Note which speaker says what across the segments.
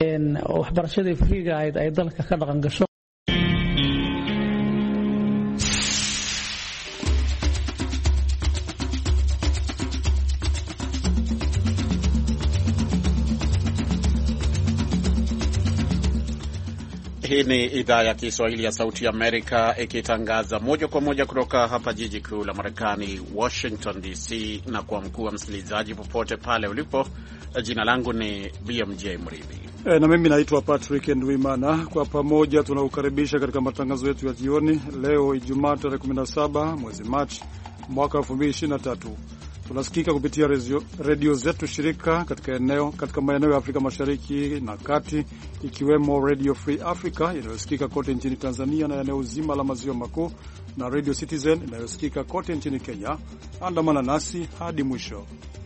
Speaker 1: waxbarashadii friiga ay dalka ka dhaqan gasho.
Speaker 2: Hii ni idhaa ya Kiswahili ya Sauti Amerika ikitangaza moja kwa moja kutoka hapa jiji kuu la Marekani, Washington DC, na kwa mkuu wa msikilizaji popote pale ulipo. Jina langu ni BMJ Mridhi.
Speaker 3: Na mimi naitwa Patrick Ndwimana. Kwa pamoja tunaukaribisha katika matangazo yetu ya jioni leo Ijumaa tarehe 17 mwezi Machi mwaka 2023. Tunasikika kupitia redio zetu shirika katika maeneo ya Afrika Mashariki na Kati, ikiwemo Radio Free Africa inayosikika kote nchini Tanzania na eneo zima la maziwa makuu, na Radio Citizen inayosikika kote nchini Kenya. Andamana nasi hadi mwisho.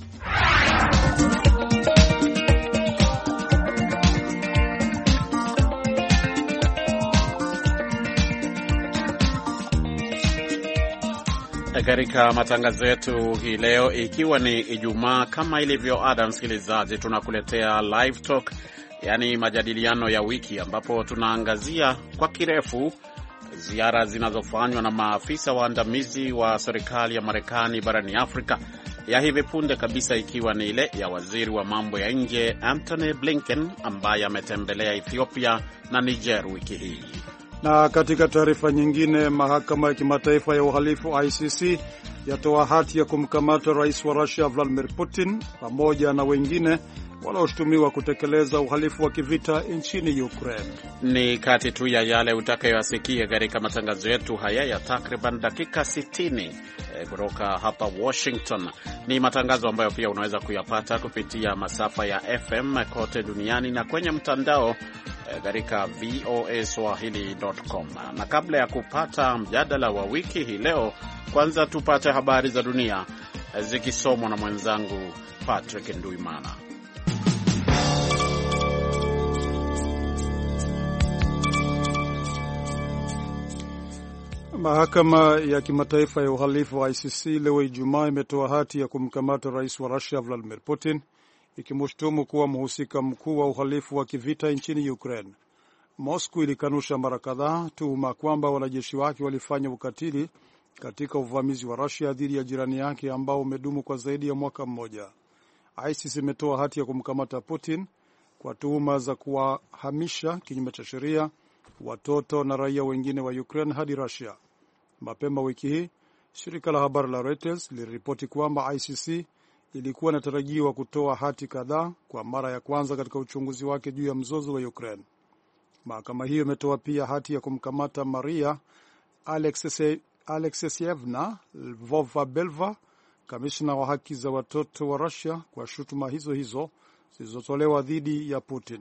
Speaker 2: Katika matangazo yetu hii leo, ikiwa ni Ijumaa, kama ilivyo ada, msikilizaji, tunakuletea live talk, yani majadiliano ya wiki, ambapo tunaangazia kwa kirefu ziara zinazofanywa na maafisa waandamizi wa serikali ya Marekani barani Afrika, ya hivi punde kabisa ikiwa ni ile ya waziri wa mambo ya nje Antony Blinken ambaye ametembelea Ethiopia na Niger wiki hii.
Speaker 3: Na katika taarifa nyingine, mahakama ya kimataifa ya uhalifu ICC yatoa hati ya kumkamata rais wa Russia Vladimir Putin pamoja na wengine wanaoshutumiwa kutekeleza uhalifu wa kivita nchini Ukraine.
Speaker 2: Ni kati tu ya yale utakayoyasikia katika matangazo yetu haya ya takriban dakika 60 kutoka hapa Washington. Ni matangazo ambayo pia unaweza kuyapata kupitia masafa ya FM kote duniani na kwenye mtandao katika voaswahili.com. Na kabla ya kupata mjadala wa wiki hii leo, kwanza tupate habari za dunia zikisomwa na mwenzangu Patrick Ndwimana.
Speaker 3: Mahakama ya kimataifa ya uhalifu wa ICC leo Ijumaa imetoa hati ya kumkamata rais wa Russia Vladimir Putin, ikimshutumu kuwa mhusika mkuu wa uhalifu wa kivita nchini Ukraine. Moscow ilikanusha mara kadhaa tuhuma kwamba wanajeshi wake walifanya ukatili katika uvamizi wa Russia dhidi ya jirani yake ambao umedumu kwa zaidi ya mwaka mmoja. ICC imetoa hati ya kumkamata Putin kwa tuhuma za kuwahamisha kinyume cha sheria watoto na raia wengine wa Ukraine hadi Russia. Mapema wiki hii, shirika la habari la Reuters liliripoti kwamba ICC ilikuwa inatarajiwa kutoa hati kadhaa kwa mara ya kwanza katika uchunguzi wake juu ya mzozo wa Ukraine. Mahakama hiyo imetoa pia hati ya kumkamata Maria Alexeyevna Lvova-Belova, kamishna wa haki za watoto wa Russia, kwa shutuma hizo zilizotolewa dhidi ya Putin.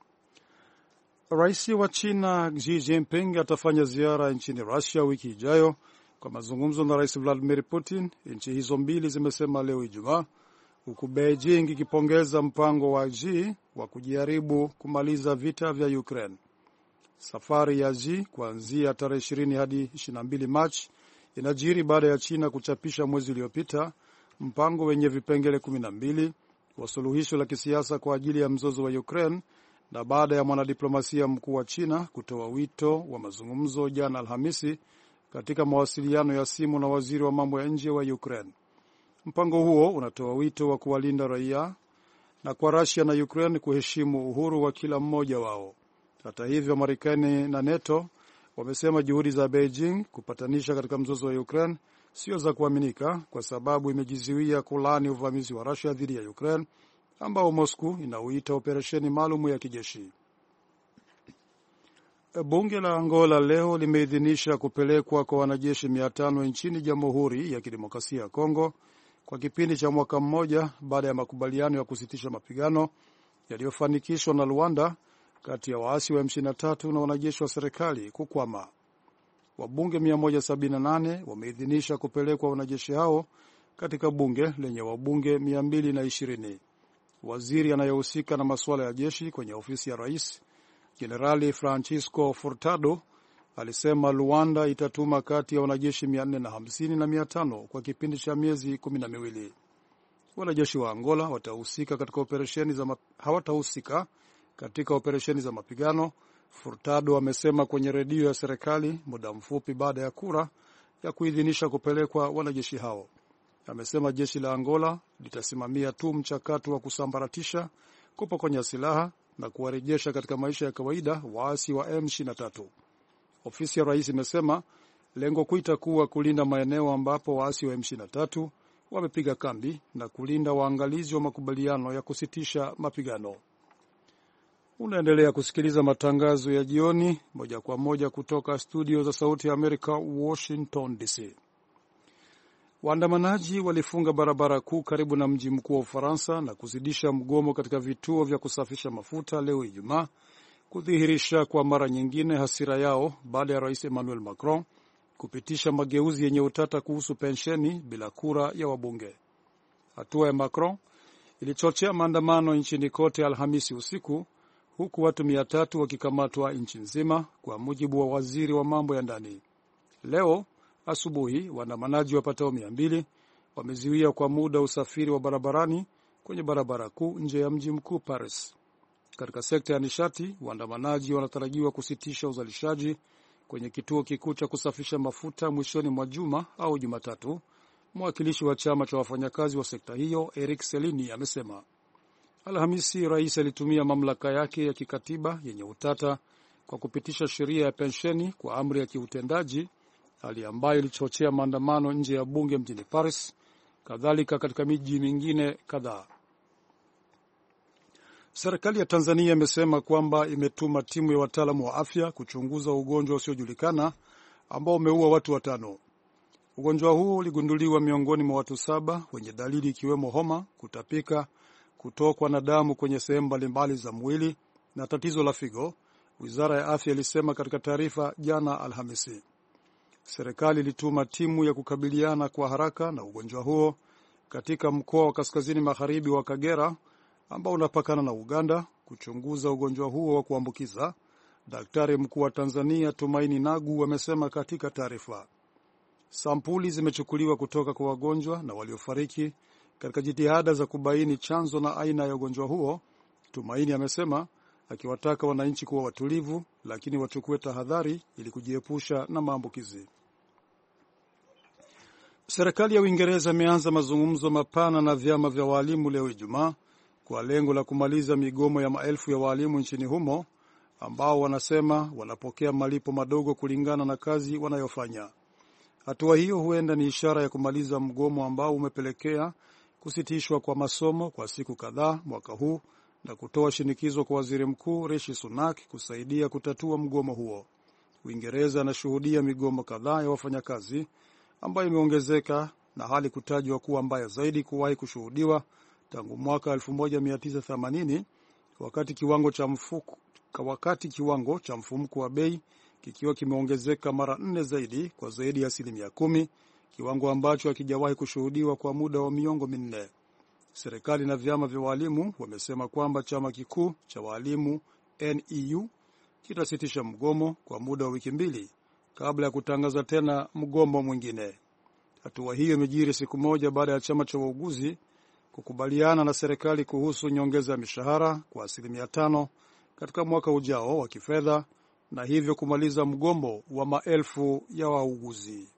Speaker 3: Rais wa China Xi Jinping atafanya ziara nchini Russia wiki ijayo kwa mazungumzo na Rais Vladimir Putin, nchi hizo mbili zimesema leo Ijumaa, huku Beijing ikipongeza mpango wa Xi wa kujaribu kumaliza vita vya Ukraine. Safari ya Xi kuanzia tarehe 20 hadi 22 Machi inajiri baada ya China kuchapisha mwezi uliopita mpango wenye vipengele 12 wa suluhisho la kisiasa kwa ajili ya mzozo wa Ukraine, na baada ya mwanadiplomasia mkuu wa China kutoa wito wa mazungumzo jana Alhamisi katika mawasiliano ya simu na waziri wa mambo ya nje wa Ukraine. Mpango huo unatoa wito wa kuwalinda raia na kwa Russia na Ukraine kuheshimu uhuru wa kila mmoja wao. Hata hivyo, Marekani na NATO wamesema juhudi za Beijing kupatanisha katika mzozo wa Ukraine sio za kuaminika, kwa sababu imejizuia kulaani uvamizi wa Russia dhidi ya Ukraine ambao Moscow inauita operesheni maalum ya kijeshi. Bunge la Angola leo limeidhinisha kupelekwa kwa wanajeshi 500 nchini Jamhuri ya Kidemokrasia ya Kongo kwa kipindi cha mwaka mmoja baada ya makubaliano ya kusitisha mapigano yaliyofanikishwa na Luanda kati ya waasi wa M23 na wanajeshi wa serikali kukwama. Wabunge 178 wameidhinisha kupelekwa wanajeshi hao katika bunge lenye wabunge 220. Waziri anayehusika na masuala ya jeshi kwenye ofisi ya rais, Jenerali Francisco Furtado, alisema Luanda itatuma kati ya wanajeshi 450 na 500 kwa kipindi cha miezi 12. Wanajeshi wa Angola hawatahusika katika operesheni za mapigano, Furtado amesema kwenye redio ya serikali muda mfupi baada ya kura ya kuidhinisha kupelekwa wanajeshi hao. Amesema jeshi la Angola litasimamia tu mchakato wa kusambaratisha, kupokonya silaha na kuwarejesha katika maisha ya kawaida waasi wa M23. Ofisi ya rais imesema lengo kuu itakuwa kulinda maeneo ambapo waasi wa M23 wamepiga kambi na kulinda waangalizi wa makubaliano ya kusitisha mapigano. Unaendelea kusikiliza matangazo ya jioni moja kwa moja kutoka studio za Sauti ya Amerika, Washington DC. Waandamanaji walifunga barabara kuu karibu na mji mkuu wa Ufaransa na kuzidisha mgomo katika vituo vya kusafisha mafuta leo Ijumaa, kudhihirisha kwa mara nyingine hasira yao baada ya Rais Emmanuel Macron kupitisha mageuzi yenye utata kuhusu pensheni bila kura ya wabunge. Hatua ya Macron ilichochea maandamano nchini kote Alhamisi usiku, huku watu 300 wakikamatwa nchi nzima, kwa mujibu wa waziri wa mambo ya ndani. Leo asubuhi, waandamanaji wapatao 200 wamezuia kwa muda usafiri wa barabarani kwenye barabara kuu nje ya mji mkuu Paris. Katika sekta ya nishati, waandamanaji wanatarajiwa kusitisha uzalishaji kwenye kituo kikuu cha kusafisha mafuta mwishoni mwa juma au Jumatatu. Mwakilishi wa chama cha wafanyakazi wa sekta hiyo Eric Selini amesema. Alhamisi, rais alitumia mamlaka yake ya kikatiba yenye utata kwa kupitisha sheria ya pensheni kwa amri ya kiutendaji, hali ambayo ilichochea maandamano nje ya bunge mjini Paris, kadhalika katika miji mingine kadhaa. Serikali ya Tanzania imesema kwamba imetuma timu ya wataalamu wa afya kuchunguza ugonjwa usiojulikana ambao umeua watu 5. Ugonjwa huu uligunduliwa miongoni mwa watu 7 wenye dalili ikiwemo homa, kutapika, kutokwa na damu kwenye sehemu mbalimbali za mwili na tatizo la figo, Wizara ya Afya ilisema katika taarifa jana Alhamisi. Serikali ilituma timu ya kukabiliana kwa haraka na ugonjwa huo katika mkoa wa kaskazini magharibi wa Kagera ambao unapakana na Uganda kuchunguza ugonjwa huo wa kuambukiza. Daktari mkuu wa Tanzania Tumaini Nagu amesema katika taarifa. Sampuli zimechukuliwa kutoka kwa wagonjwa na waliofariki katika jitihada za kubaini chanzo na aina ya ugonjwa huo, Tumaini amesema, akiwataka wananchi kuwa watulivu lakini wachukue tahadhari ili kujiepusha na maambukizi. Serikali ya Uingereza imeanza mazungumzo mapana na vyama vya walimu leo Ijumaa kwa lengo la kumaliza migomo ya maelfu ya walimu nchini humo ambao wanasema wanapokea malipo madogo kulingana na kazi wanayofanya. Hatua hiyo huenda ni ishara ya kumaliza mgomo ambao umepelekea kusitishwa kwa masomo kwa siku kadhaa mwaka huu na kutoa shinikizo kwa Waziri Mkuu Rishi Sunak kusaidia kutatua mgomo huo. Uingereza inashuhudia migomo kadhaa ya wafanyakazi ambayo imeongezeka na hali kutajwa kuwa mbaya zaidi kuwahi kushuhudiwa tangu mwaka 1980 wakati kiwango cha mfumuko wa bei kikiwa kimeongezeka mara 4 zaidi kwa zaidi ya 10%, kiwango ambacho hakijawahi kushuhudiwa kwa muda wa miongo 4. Serikali na vyama vya walimu wamesema kwamba chama kikuu cha walimu NEU kitasitisha mgomo kwa muda wa wiki 2 kabla ya kutangaza tena mgomo mwingine. Hatua hiyo imejiri siku moja baada ya chama cha wauguzi kukubaliana na serikali kuhusu nyongeza ya mishahara kwa 5% katika mwaka ujao wa kifedha na hivyo kumaliza mgomo wa maelfu ya wauguzi.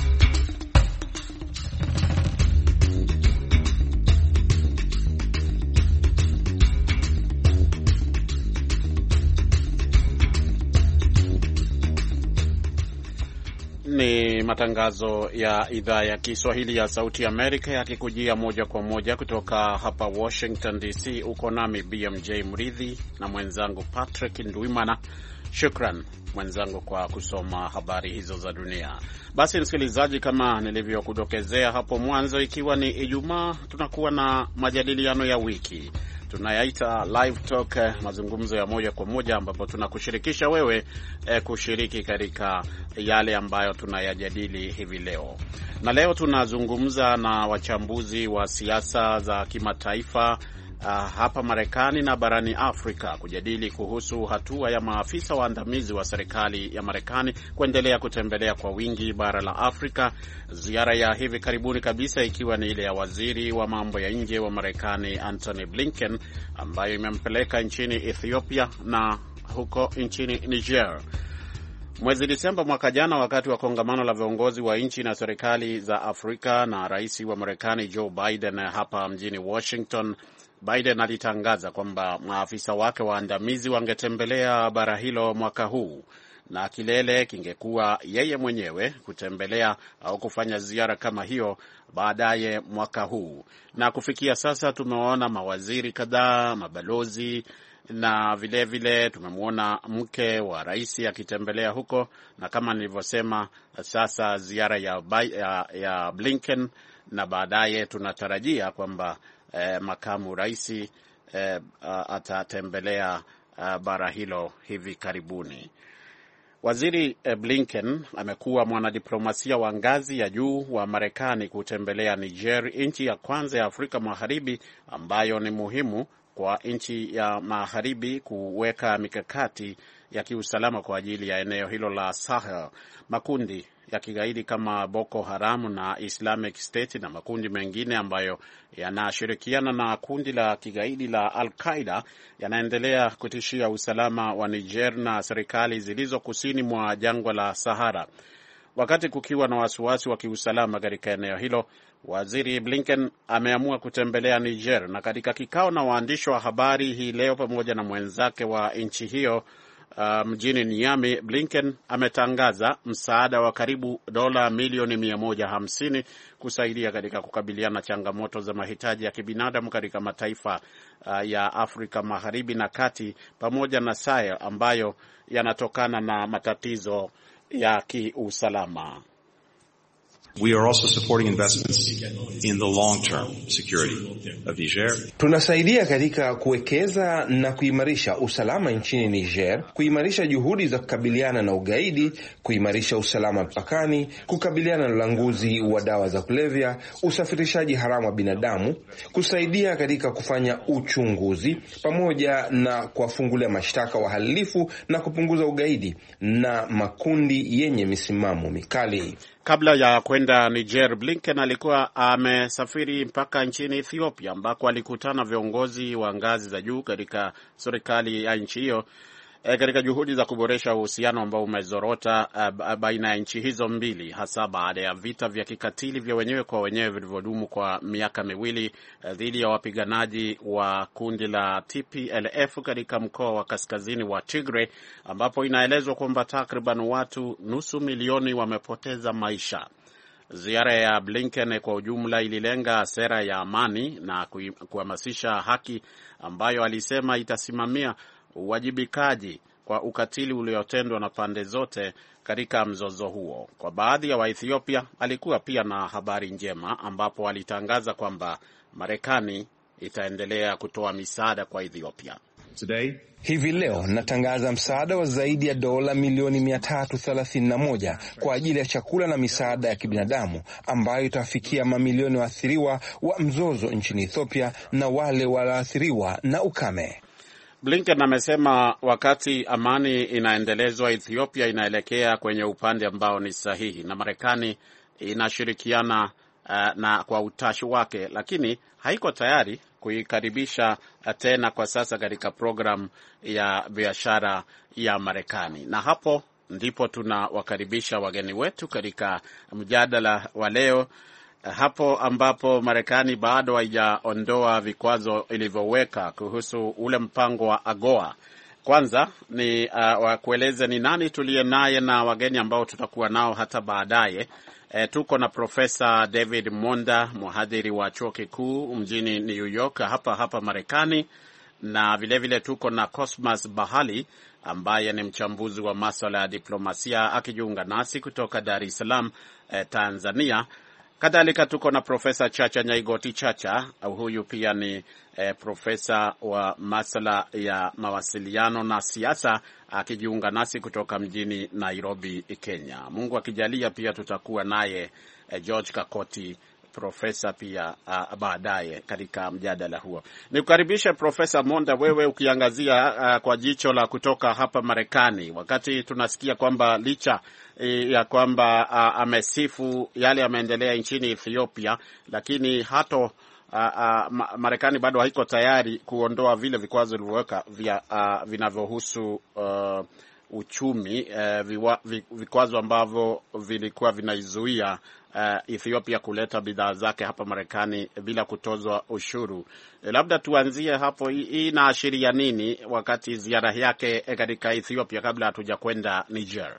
Speaker 2: Ni matangazo ya idhaa ya Kiswahili ya Sauti ya Amerika yakikujia moja kwa moja kutoka hapa Washington DC. Uko nami BMJ Mridhi na mwenzangu Patrick Ndwimana. Shukran mwenzangu kwa kusoma habari hizo za dunia. Basi msikilizaji, kama nilivyokudokezea hapo mwanzo, ikiwa ni Ijumaa, tunakuwa na majadiliano ya wiki. Tunayaita live talk, mazungumzo ya moja kwa moja, ambapo tunakushirikisha wewe kushiriki katika yale ambayo tunayajadili hivi leo. Na leo tunazungumza na wachambuzi wa siasa za kimataifa hapa Marekani na barani Afrika kujadili kuhusu hatua ya maafisa waandamizi wa serikali ya Marekani kuendelea kutembelea kwa wingi bara la Afrika, ziara ya hivi karibuni kabisa ikiwa ni ile ya waziri wa mambo ya nje wa Marekani Antony Blinken ambayo imempeleka nchini Ethiopia na huko nchini Niger. Mwezi Disemba mwaka jana, wakati wa kongamano la viongozi wa nchi na serikali za Afrika na rais wa Marekani Joe Biden hapa mjini Washington, Biden alitangaza kwamba maafisa wake waandamizi wangetembelea bara hilo mwaka huu, na kilele kingekuwa yeye mwenyewe kutembelea au kufanya ziara kama hiyo baadaye mwaka huu. Na kufikia sasa tumeona mawaziri kadhaa, mabalozi na vile tumemwona mke wa rais akitembelea huko, na kama nilivyosema, sasa ziara ya Blinken, na baadaye tunatarajia kwamba makamu rais atatembelea bara hilo hivi karibuni. Waziri Blinken amekuwa mwanadiplomasia wa ngazi ya juu wa Marekani kutembelea Niger, nchi ya kwanza ya Afrika Magharibi ambayo ni muhimu kwa nchi ya Magharibi kuweka mikakati ya kiusalama kwa ajili ya eneo hilo la Sahel. Makundi ya kigaidi kama Boko Haram na Islamic State na makundi mengine ambayo yanashirikiana na kundi la kigaidi la Al-Qaeda yanaendelea kutishia usalama wa Niger na serikali zilizo kusini mwa jangwa la Sahara. Wakati kukiwa na wasiwasi wa kiusalama katika eneo hilo, Waziri Blinken ameamua kutembelea Niger, na katika kikao na waandishi wa habari hii leo pamoja na mwenzake wa nchi hiyo mjini Niamey, Blinken ametangaza msaada wa karibu dola milioni 150 kusaidia katika kukabiliana na changamoto za mahitaji ya kibinadamu katika mataifa ya Afrika Magharibi na Kati pamoja na Sahel ambayo yanatokana na matatizo ya kiusalama.
Speaker 4: We are also supporting investments in the long-term security of Niger.
Speaker 5: Tunasaidia katika kuwekeza na kuimarisha usalama nchini Niger, kuimarisha juhudi za kukabiliana na ugaidi, kuimarisha usalama mpakani, kukabiliana na ulanguzi wa dawa za kulevya, usafirishaji haramu wa binadamu, kusaidia katika kufanya uchunguzi pamoja na kuwafungulia mashtaka wahalifu na kupunguza ugaidi na makundi yenye misimamo mikali.
Speaker 2: Kabla ya kwenda Niger, Blinken alikuwa amesafiri mpaka nchini Ethiopia ambako alikutana viongozi wa ngazi za juu katika serikali ya nchi hiyo katika juhudi za kuboresha uhusiano ambao umezorota baina ya nchi hizo mbili, hasa baada ya vita vya kikatili vya wenyewe kwa wenyewe vilivyodumu kwa miaka miwili dhidi ya wapiganaji wa kundi la TPLF katika mkoa wa kaskazini wa Tigray, ambapo inaelezwa kwamba takriban watu 500,000 wamepoteza maisha. Ziara ya Blinken kwa ujumla ililenga sera ya amani na kuhamasisha haki ambayo alisema itasimamia uwajibikaji kwa ukatili uliotendwa na pande zote katika mzozo huo. Kwa baadhi ya Waethiopia alikuwa pia na habari njema ambapo alitangaza kwamba Marekani itaendelea kutoa misaada kwa Ethiopia.
Speaker 5: Today, hivi leo natangaza msaada wa zaidi ya dola milioni 331 kwa ajili ya chakula na misaada ya kibinadamu ambayo itafikia mamilioni waathiriwa wa mzozo nchini Ethiopia na wale walioathiriwa na ukame.
Speaker 2: Blinken amesema wakati amani inaendelezwa, Ethiopia inaelekea kwenye upande ambao ni sahihi na Marekani inashirikiana na kwa utashi wake, lakini haiko tayari kuikaribisha tena kwa sasa katika programu ya biashara ya Marekani. Na hapo ndipo tunawakaribisha wageni wetu katika mjadala wa leo, hapo ambapo Marekani bado haijaondoa vikwazo ilivyoweka kuhusu ule mpango wa AGOA. Kwanza ni kueleza ni nani tuliye naye na wageni ambao tutakuwa nao hata baadaye. Tuko na Profesa David Monda, mhadhiri wa chuo kikuu mjini New York hapa Marekani, na vile tuko na Cosmas Bahali ambaye ni mchambuzi wa masuala ya diplomasia akijiunga nasi kutoka Dar es Salaam, Tanzania. Kadhalika tuko na Profesa Chacha Nyaigoti Chacha, huyu pia ni profesa wa masuala ya mawasiliano na siasa akijiunga nasi kutoka mjini Nairobi, Kenya. Mungu akijalia pia tutakuwa naye George Kakoti profesa pia baadaye katika mjadala huo. Nikukaribishe Profesa Monda, wewe ukiangazia kwa jicho la kutoka hapa Marekani, wakati tunasikia kwamba licha ya kwamba amesifu yale yameendelea nchini Ethiopia, lakini hato Marekani bado haiko tayari kuondoa vile vikwazo vilivyoweka vinavyohusu uchumi, vikwazo ambavyo vilikuwa vinaizuia Ethiopia kuleta bidhaa zake hapa Marekani bila kutozwa ushuru. Labda tuanzie hapo, hii inaashiria nini wakati ziara yake katika Ethiopia, kabla hatuja kwenda Niger?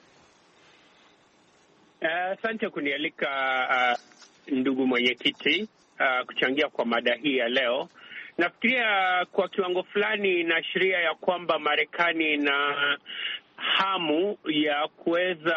Speaker 6: Asante kunialika ndugu mwenyekiti kuchangia kwa mada hii ya leo. Nafikiria kwa kiwango fulani inaashiria ya kwamba Marekani na hamu ya kuweza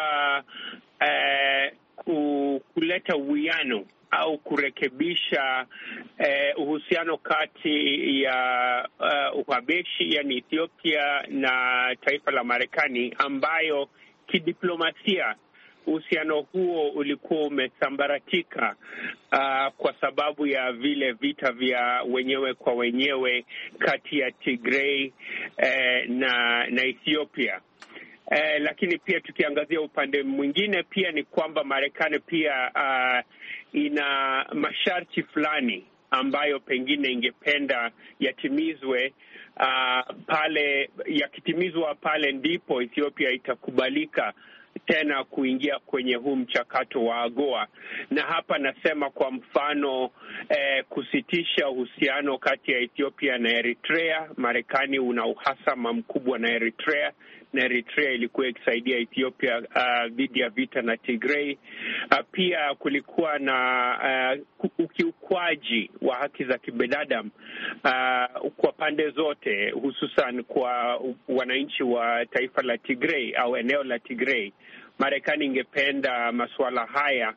Speaker 6: kuleta uwiano au kurekebisha uhusiano kati ya Uhabeshi, yani Ethiopia, na taifa la Marekani, ambayo kidiplomasia uhusiano huo ulikuwa umesambaratika kwa sababu ya vile vita vya wenyewe kwa wenyewe kati ya Tigray na Ethiopia. Lakini pia tukiangazia upande mwingine pia ni kwamba Marekani pia ina masharti fulani ambayo pengine ingependa yatimizwe. Pale yakitimizwa pale ndipo Ethiopia itakubalika tena kuingia kwenye huu mchakato wa AGOA. Na hapa nasema kwa mfano kusitisha uhusiano kati ya Ethiopia na Eritrea. Marekani una uhasama mkubwa na Eritrea, na Eritrea ilikuwa ikisaidia Ethiopia dhidi ya vita na Tigray. Pia kulikuwa na ukiukwaji wa haki za kibinadamu kwa pande zote, hususan kwa wananchi wa taifa la Tigray au eneo la Tigray. Marekani ingependa masuala haya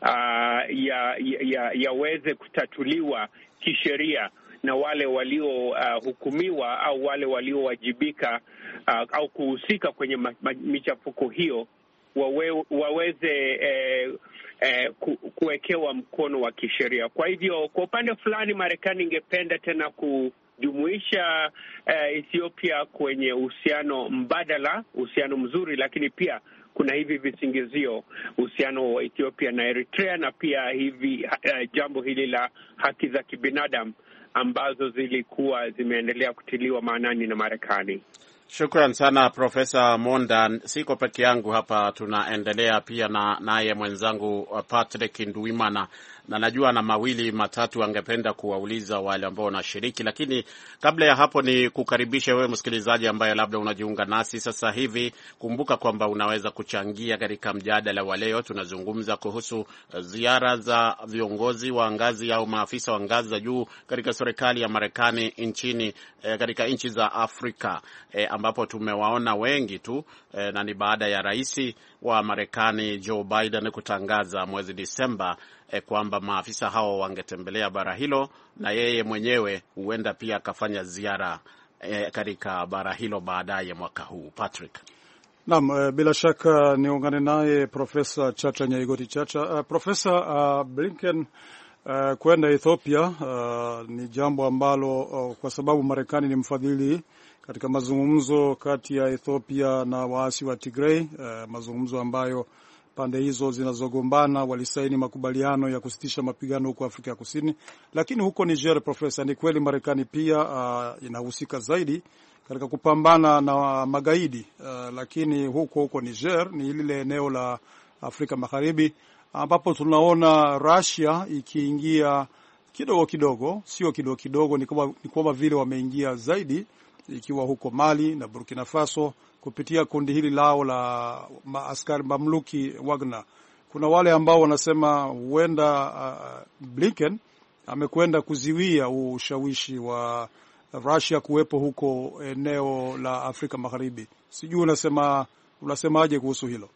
Speaker 6: yaweze kutatuliwa kisheria, na wale waliohukumiwa au wale waliowajibika au kuhusika kwenye michafuko hiyo waweze kuwekewa mkono wa kisheria. Kwa hivyo kwa upande fulani Marekani ingependa tena kujumuisha Ethiopia kwenye uhusiano mbadala, uhusiano mzuri, lakini pia kuna hivi visingizio, uhusiano wa Ethiopia na Eritrea, na pia hivi jambo hili la haki za kibinadamu ambazo zilikuwa zimeendelea kutiliwa maanani na Marekani.
Speaker 2: Shukran sana Profesa Monda. Siko peke yangu hapa, tunaendelea pia naye mwenzangu Patrick Nduwimana, na najua na mawili matatu angependa kuwauliza wale ambao wanashiriki, lakini kabla ya hapo ni kukaribisha wewe msikilizaji ambaye labda unajiunga nasi sasa hivi. Kumbuka kwamba unaweza kuchangia katika mjadala wa leo. Tunazungumza kuhusu ziara za viongozi wa ngazi au maafisa wa ngazi za juu katika serikali ya Marekani nchini katika nchi za Afrika, ambapo tumewaona wengi tu na ni baada ya rais wa Marekani Joe Biden kutangaza mwezi Disemba kwamba maafisa hao wangetembelea bara hilo, na yeye mwenyewe huenda pia akafanya ziara katika bara hilo baadaye mwaka huu. Patrick.
Speaker 3: Naam, bila shaka niungane naye Profesa Chacha Nyaigoti Chacha. Profesa, Blinken kwenda Ethiopia ni jambo ambalo kwa sababu Marekani ni mfadhili katika mazungumzo kati ya Ethiopia na waasi wa Tigray, mazungumzo ambayo pande hizo zinazogombana walisaini makubaliano ya kusitisha mapigano huko Afrika ya Kusini. Lakini huko Niger, Profesa, ni kweli Marekani pia inahusika zaidi katika kupambana na magaidi, lakini huko Niger ni lile eneo la Afrika Magharibi ambapo tunaona Russia ikiingia kidogo kidogo, sio kidogo kidogo, ni kama vile wameingia zaidi, ikiwa huko Mali na Burkina Faso kupitia kundi hili lao la askari mamluki Wagner. Kuna wale ambao wanasema huenda Blinken amekwenda kuziwia ushawishi wa Russia kuwepo huko eneo la Afrika Magharibi. Sijui unasemaje kuhusu hilo?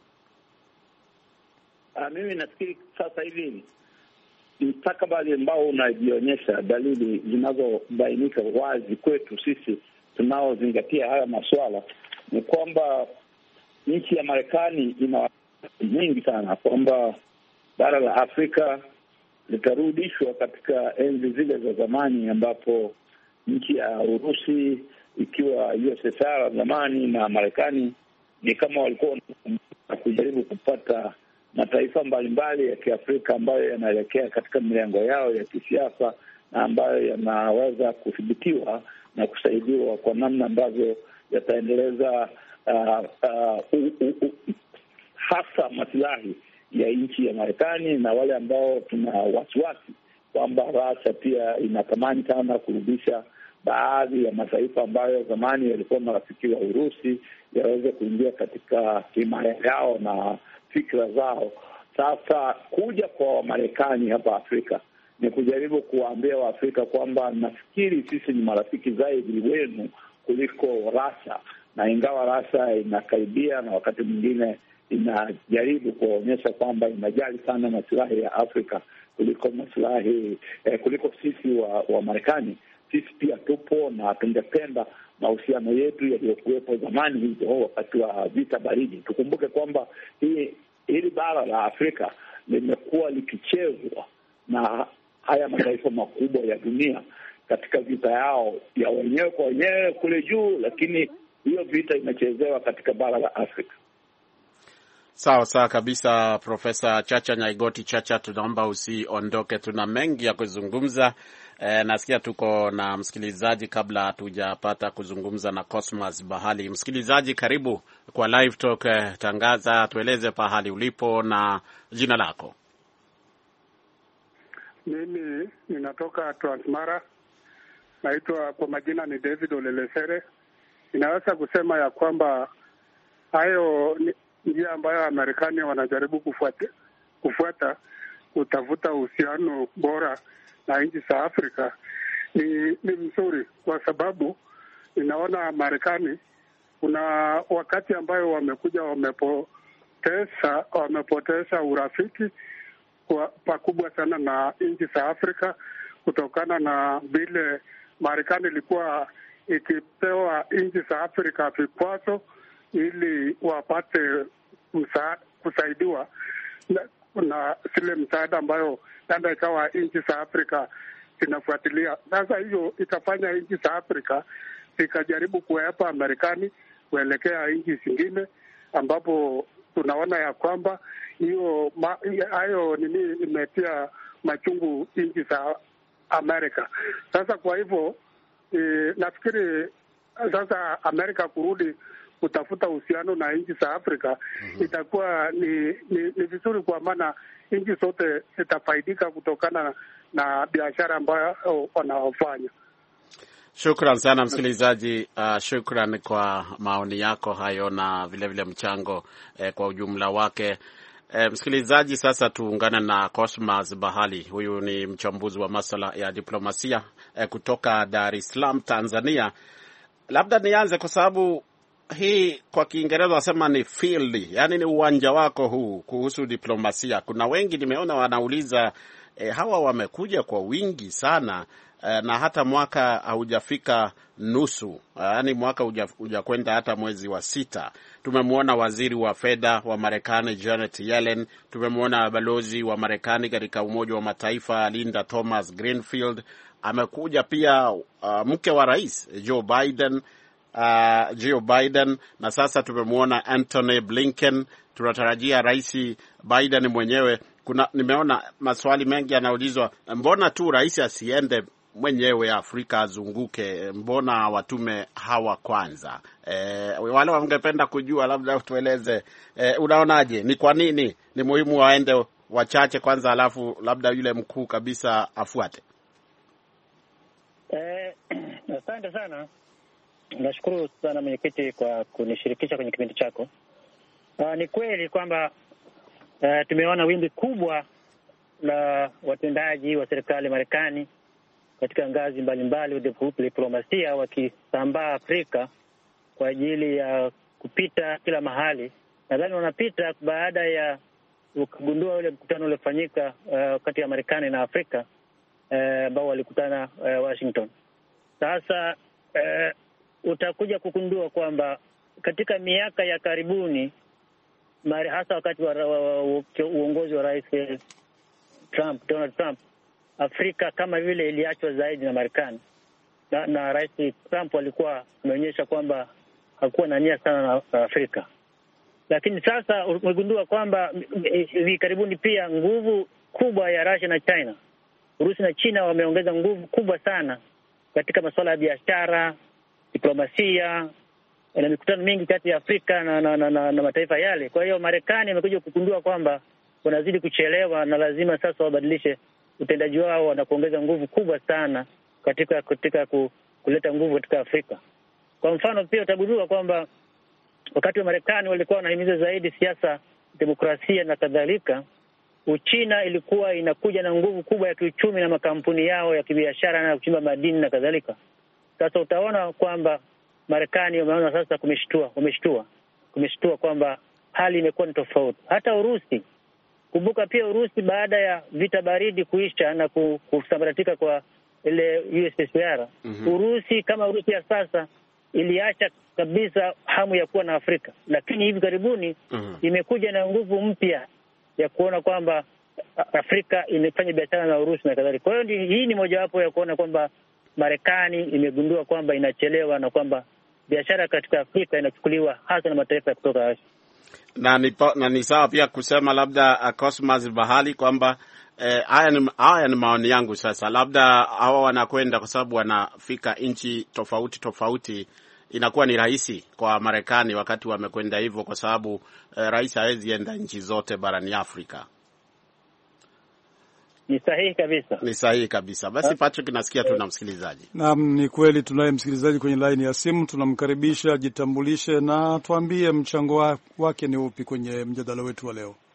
Speaker 7: Mimi nafikiri sasa hivi mstakabali ambao unajionyesha, dalili zinazobainika wazi kwetu sisi tunaozingatia haya masuala, ni kwamba nchi ya Marekani ina nyingi sana, kwamba bara la Afrika litarudishwa katika enzi zile za zamani, ambapo nchi ya Urusi ikiwa USSR zamani na Marekani ni kama walikuwa kujaribu kupata mataifa mbalimbali ya Kiafrika ambayo yanaelekea katika milengo yao ya kisiasa na ambayo yanaweza kudhibitiwa na kusaidiwa kwa namna ambavyo yataendeleza hasa masilahi ya nchi ya Marekani, na wale ambao tuna wasiwasi kwamba Russia pia inatamani sana kurudisha baadhi ya mataifa ambayo zamani yalikuwa marafiki wa Urusi yaweze kuingia katika himaya yao na fikra zao. Sasa kuja kwa Wamarekani hapa Afrika ni kujaribu kuwaambia Waafrika kwamba nafikiri sisi ni marafiki zaidi wenu kuliko Russia, na ingawa Russia inakaribia na wakati mwingine inajaribu kuonyesha kwamba inajali sana maslahi ya Afrika kuliko maslahi kuliko sisi wa Marekani. Sisi pia tupo na tungependa mahusiano yetu yaliyokuwepo zamani hizo wakati wa vita baridi. Tukumbuke kwamba hili bara la Afrika limekuwa likichezwa na haya mataifa makubwa ya dunia katika vita yao ya wenyewe kwa wenyewe kule juu, lakini hiyo vita inachezewa katika bara la Afrika.
Speaker 2: Sawa kabisa, Profesa Chacha Nyaigoti Chacha, tunaomba usiondoke, tuna mengi ya kuzungumza. Nasikia tuko na msikilizaji kabla hatujapata kuzungumza na Cosmas Bahali. Msikilizaji, karibu kwa Live Talk. Tangaza, tueleze pahali ulipo na jina lako.
Speaker 8: Mimi ninatoka Transmara, naitwa kwa majina ni David Olelesere. Inaweza kusema ya kwamba hayo njia ambayo Amerikani wanajaribu kufuata kutafuta uhusiano bora na nchi za Afrika ni mzuri, kwa sababu inaona Marekani kuna wakati ambayo wamekuja wamepoteza urafiki pakubwa sana na nchi za Afrika, kutokana na vile Marekani ilikuwa ikipewa nchi za Afrika vikwazo ili wapate kusaidiwa na zile msaada ambayo labda ikawa nchi za Afrika zinafuatilia. Sasa hiyo ikafanya nchi za Afrika ikajaribu kuepa Marekani kuelekea nchi zingine, ambapo tunaona ya kwamba hayo imetia machungu nchi za Amerika. Sasa kwa hivyo nafikiri sasa Amerika kurudi kutafuta uhusiano na nchi za Afrika itakuwa ni vizuri, kwa maana nchi zote zitafaidika kutokana na biashara ambayo wanaofanya.
Speaker 2: Shukran sana msikilizaji, shukran kwa maoni yako hayo na vile mchango kwa ujumla wake. Msikilizaji, sasa tuungane na Cosmas Bahali. Huyu ni mchambuzi wa masuala ya diplomasia kutoka Dar es Salaam, Tanzania. Labda nianze kwa sababu hii kwa Kiingereza wasema ni field, yani ni uwanja wako huu kuhusu diplomasia. Kuna wengi nimeona wanauliza hawa wamekuja kwa wingi sana, na hata mwaka haujafika nusu, yani mwaka hujakwenda hata mwezi wa 6. Tumemwona waziri wa fedha wa Marekani Janet Yellen, tumemwona balozi wa Marekani katika Umoja wa Mataifa Linda Thomas Greenfield, amekuja pia mke wa rais Joe Biden, na sasa tumemwona Anthony Blinken. Tunatarajia rais Biden mwenyewe. Nimeona maswali mengi yanaulizwa, mbona tu rais asiende mwenyewe Afrika azunguke, mbona watume hawa kwanza? Wale wangependa kujua, labda tueleze, unaonaje, ni kwa nini ni muhimu waende wachache kwanza alafu labda yule mkuu kabisa afuate?
Speaker 1: Asante sana. Nashukuru sana mwenyekiti kwa kunishirikisha kwenye kipindi chako. Ni kweli kwamba tumeona wimbi kubwa la watendaji wa serikali Marekani katika ngazi mbalimbali wa diplomasia wakisambaa Afrika kwa ajili ya kupita kila mahali. Nadhani wanapita baada ya kugundua ule mkutano uliofanyika kati ya Marekani na Afrika ambao walikutana Washington. Sasa utakuja kugundua kwamba katika miaka ya karibuni, hasa wakati wa uongozi wa Rais Donald Trump, Afrika kama vile iliachwa zaidi na Marekani, na Rais Trump alikuwa ameonyesha kwamba hakuwa na nia sana na Afrika. Lakini sasa umegundua kwamba hivi karibuni pia nguvu kubwa ya Russia na China, Urusi na China wameongeza nguvu kubwa sana katika masuala ya biashara, diplomasia na mikutano mingi kati ya Afrika na mataifa yale. Kwa hiyo Marekani amekuja kugundua kwamba wanazidi kuchelewa na lazima sasa wabadilishe utendaji wao na kuongeza nguvu kubwa sana katika kuleta nguvu katika Afrika. Kwa mfano pia utagundua kwamba wakati wa Marekani walikuwa wanahimiza zaidi siasa, demokrasia na kadhalika, Uchina ilikuwa inakuja na nguvu kubwa ya kiuchumi na makampuni yao ya kibiashara na kuchimba madini na kadhalika. Sasa utaona kwamba Marekani wameona sasa kumeshtua kwamba hali imekuwa ni tofauti. Hata Urusi, kumbuka pia Urusi baada ya vita baridi kuisha na kusambaratika kwa ile USSR, Urusi kama Urusi ya sasa iliacha kabisa hamu ya kuwa na Afrika, lakini hivi karibuni imekuja na nguvu mpya ya kuona kwamba Afrika imefanya biashara na Urusi na kadhalika. Kwa hiyo hii ni mojawapo ya kuona kwamba Marekani imegundua kwamba inachelewa na kwamba biashara katika Afrika inachukuliwa hasa na mataifa ya kutoka Asia.
Speaker 2: Na ni sawa pia kusema labda Cosmas Bahali kwamba haya ni maoni yangu. Sasa labda hawa wanakwenda kwa sababu wanafika nchi tofauti, inakuwa ni rahisi kwa Marekani wakati wamekwenda hivyo, kwa sababu rais hawezi enda nchi zote barani Afrika.
Speaker 1: Ni sahihi kabisa. Basi Patrick, nasikia tuna msikilizaji.
Speaker 3: Naam, ni kweli tunaye msikilizaji kwenye line ya simu. Tunamkaribisha, jitambulishe na tuambie mchango wake ni upi kwenye mjadala wetu wa leo.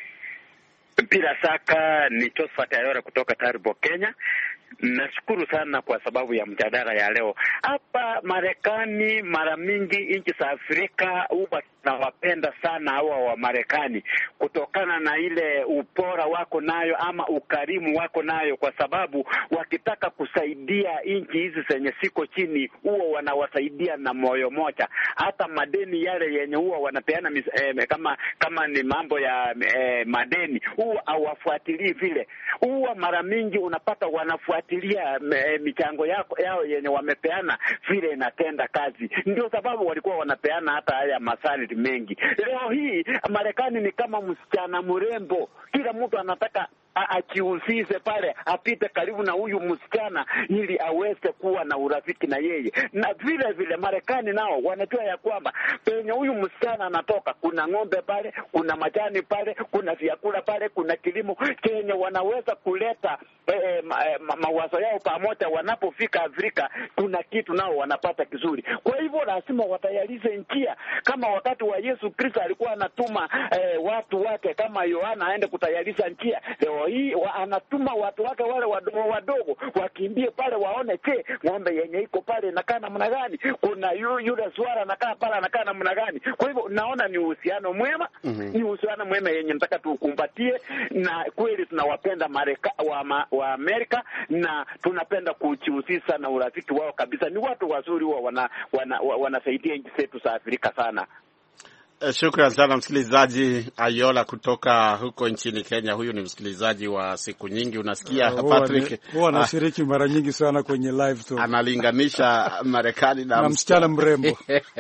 Speaker 9: Bila shaka ni Josephat Ayora kutoka Taribo, Kenya. Nashukuru sana kwa sababu ya mjadala ya leo. Hapa Marekani mara mingi nchi za Afrika huwa tunawapenda sana hawa wa Marekani kutokana na ile upora wako nayo ama ukarimu wako nayo, kwa sababu wakitaka kusaidia nchi hizi zenye siko chini huwa wanawasaidia na moyo moja. Hata madeni yale yenye huwa wanapeana kama ni mambo ya madeni huwa hawafuatilii vile. Huwa mara mingi unapata wanafuatilia michango yao yenye wamepeana vile inatenda kazi. Ndio sababu walikuwa wanapeana hata haya masali mengi. Leo hii Marekani ni kama msichana mrembo, kila mtu anataka akihusishe pale, apite karibu na huyu msichana ili aweze kuwa na urafiki na yeye. Na vile vile Marekani nao wanajua ya kwamba penye huyu msichana anatoka kuna ng'ombe pale, kuna majani pale, kuna vyakula pale, kuna kilimo chenye wanaweza kuleta mawazo yao pamoja. Wanapofika Afrika kuna kitu nao wanapata kizuri. Kwa hivyo lazima watayarishe njia, kama wakati wa Yesu Kristo alikuwa anatuma watu wake kama Yohana aende kutayarisha njia. Leo hii anatuma watu wake wale wadogo wakimbie pale waone ng'ombe yenye iko pale inakaa namna gani, kuna yule swara anakaa pale anakaa namna gani. Kwa hivyo naona ni uhusiano mwema, ni uhusiano mwema yenye nataka tukumbatie, na kweli tunawapenda wa Amerika na tunapenda kujihusisha na urafiki wao kabisa. Ni watu wazuri, wanasaidia nchi zetu za Afrika sana.
Speaker 2: Shukrani sana msikilizaji Ayola kutoka huko nchini Kenya. Huyu ni msikilizaji wa siku nyingi. Unasikia Patrick
Speaker 3: huwa anashiriki mara nyingi sana kwenye live talk.
Speaker 2: Analinganisha Marekani na
Speaker 3: msichana mrembo.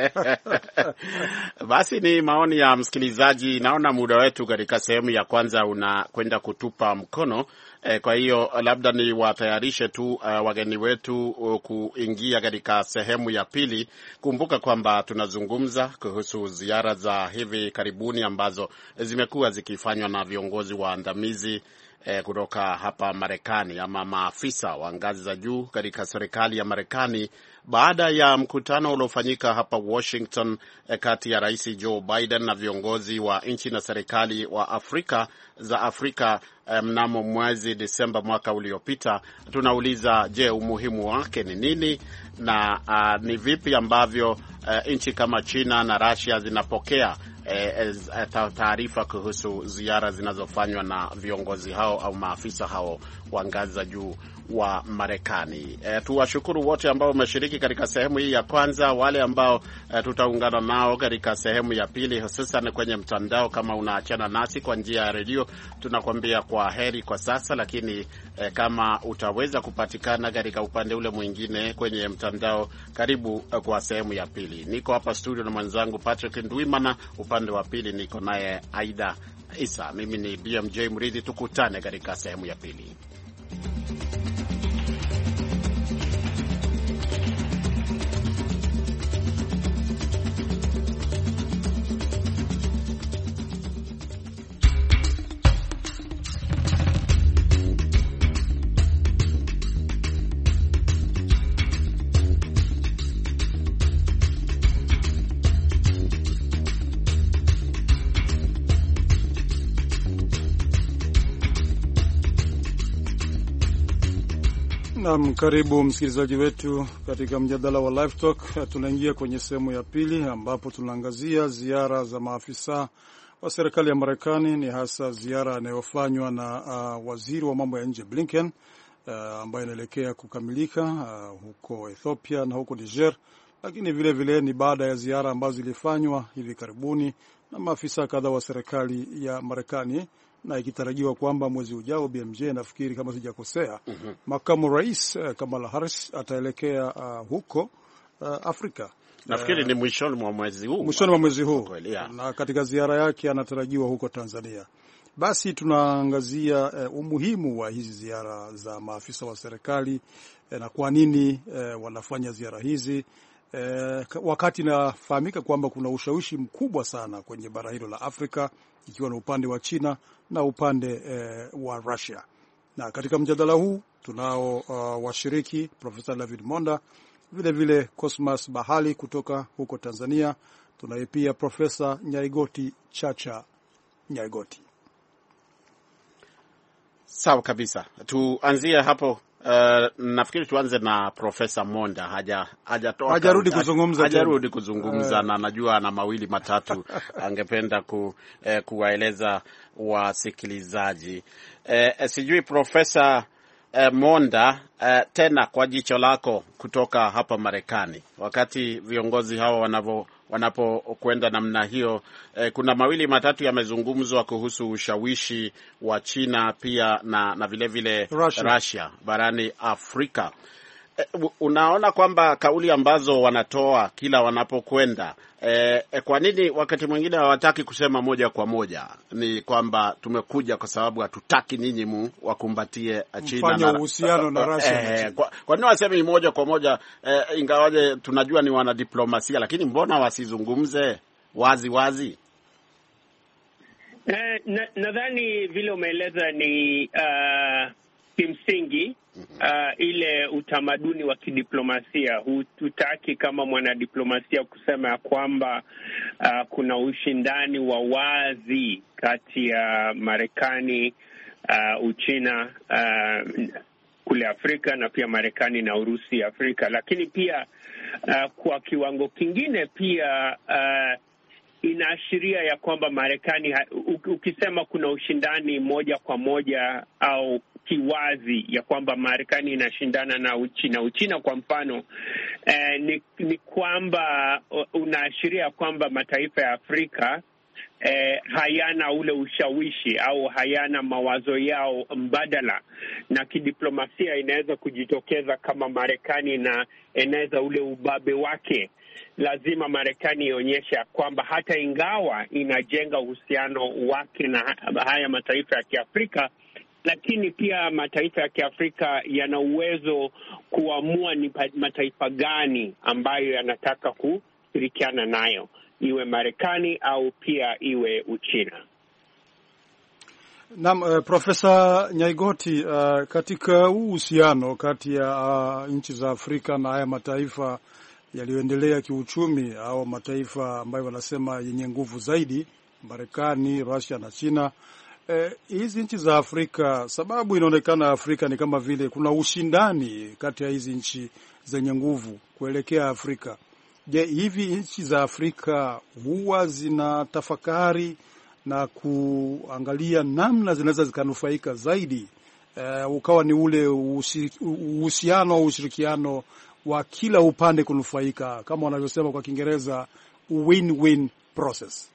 Speaker 2: Basi ni maoni ya msikilizaji. Naona muda wetu katika sehemu ya kwanza unakwenda kutupa mkono. Kwa hiyo labda ni watayarishe tu wageni wetu kuingia katika sehemu ya pili. Kumbuka kwamba tunazungumza kuhusu ziara za hivi karibuni ambazo zimekuwa zikifanywa na viongozi waandamizi kutoka hapa Marekani ama maafisa wa ngazi za juu katika serikali ya Marekani baada ya mkutano uliofanyika hapa Washington kati ya Rais Joe Biden na viongozi wa nchi na serikali wa Afrika mnamo mwezi Desemba mwaka uliopita. Tunauliza, je, umuhimu wake ni nini na ni vipi ambavyo nchi kama China na Russia zinapokea taarifa kuhusu ziara zinazofanywa na viongozi hao au maafisa hao wa ngazi za juu wa Marekani. Tuwashukuru wote ambao wameshiriki katika sehemu hii ya kwanza, wale ambao tutaungana nao katika sehemu ya pili, hususan kwenye mtandao. Kama unaachana nasi kwa njia ya redio, tunakwambia kwa heri kwa sasa, lakini kama utaweza kupatikana katika upande ule mwingine kwenye mtandao, karibu kwa sehemu ya pili. Niko hapa studio na mwenzangu Patrick Ndwimana, upande wa pili niko naye Aida Isa. Mimi ni BMJ Mridhi, tukutane katika sehemu ya pili.
Speaker 3: Naam, karibu msikilizaji wetu katika mjadala wa Live Talk. Tunaingia kwenye sehemu ya pili ambapo tunaangazia ziara za maafisa wa serikali ya Marekani, ni hasa ziara inayofanywa na waziri wa mambo ya nje Blinken ambayo inaelekea kukamilika huko Ethiopia na huko Niger, lakini vile vile ni baada ya ziara ambazo zilifanywa hivi karibuni na maafisa kadhaa wa serikali ya Marekani, na ikitarajiwa kwamba mwezi ujao, BMJ nafikiri kama sijakosea, makamu rais Kamala Harris ataelekea huko Afrika.
Speaker 2: Nafikiri ni mwishoni mwa mwezi huu.
Speaker 3: Mwishoni mwa mwezi huu. Na katika ziara yake anatarajiwa huko Tanzania. Basi tunaangazia umuhimu wa hizi ziara za maafisa wa serikali na kwa nini wanafanya ziara hizi. Wakati nafahamika kwamba kuna ushawishi mkubwa sana kwenye bara hilo la Afrika, ikiwa na upande wa China na upande wa Russia. Na katika mjadala huu tunao washiriki Profesa David Monda, vile vile Cosmas Bahali kutoka huko Tanzania. Tunaye pia Profesa Nyaigoti Chacha Nyaigoti.
Speaker 2: Sawa kabisa. Tuanzie hapo. Nafikiri tuanze na Profesa Monda. Hajarudi kuzungumza na najua na mawili matatu angependa kuwaeleza wasikilizaji. Sijui Profesa Monda, tena kwa jicho lako kutoka hapa Marekani, wakati viongozi hawa wanapokwenda namna hiyo, kuna mawili matatu yamezungumzwa kuhusu ushawishi wa China pia na vile vile Russia barani Afrika. Unaona kwamba kauli ambazo wanatoa kila wanapokwenda, kwa nini wakati mwingine hawataki kusema moja kwa moja ni kwamba tumekuja kwa sababu hatutaki ninyi wakumbatie China na
Speaker 3: uhusiano na Russia?
Speaker 2: Kwa nini waseme moja kwa moja, ingawaje tunajua ni wanadiplomasia, lakini mbona wasizungumze wazi wazi?
Speaker 6: Nadhani vile umeeleza ni kimsingi ile utamaduni wa kidiplomasia. Hutaki kama mwanadiplomasia kusema ya kwamba kuna ushindani wa wazi kati ya Marekani, Uchina kule Afrika na pia Marekani na Urusi Afrika, lakini pia kwa kiwango kingine pia inaashiria ya kwamba Marekani, ukisema kuna ushindani moja kwa moja au kiwazi ya kwamba Marekani inashindana na Uchina kwa mfano, ni kwamba unaashiria kwamba mataifa ya Afrika hayana ule ushawishi au hayana mawazo yao mbadala, na kidiplomasia inaweza kujitokeza kama Marekani na eneza ule ubabe wake. Lazima Marekani ionyeshe kwamba hata ingawa inajenga uhusiano wake na haya mataifa ya Kiafrika, lakini pia mataifa ya Kiafrika yana uwezo kuamua ni mataifa gani ambayo yanataka kushirikiana nayo, iwe Marekani au pia iwe Uchina.
Speaker 3: Naam, Profesa Nyaigoti, katika uhusiano kati ya nchi za Afrika na haya mataifa yaliyoendelea kiuchumi au mataifa ambayo wanasema yenye nguvu zaidi, Marekani, Russia na China, hizi nchi za Afrika, sababu inaonekana Afrika ni kama vile kuna ushindani kati ya hizi nchi zenye nguvu kuelekea Afrika. Je, hivi nchi za Afrika huwa zinatafakari na kuangalia namna zinaweza zikanufaika zaidi, ukawa ni ule uhusiano au ushirikiano wa kila upande kunufaika, kama wanavyosema kwa Kiingereza win-win process?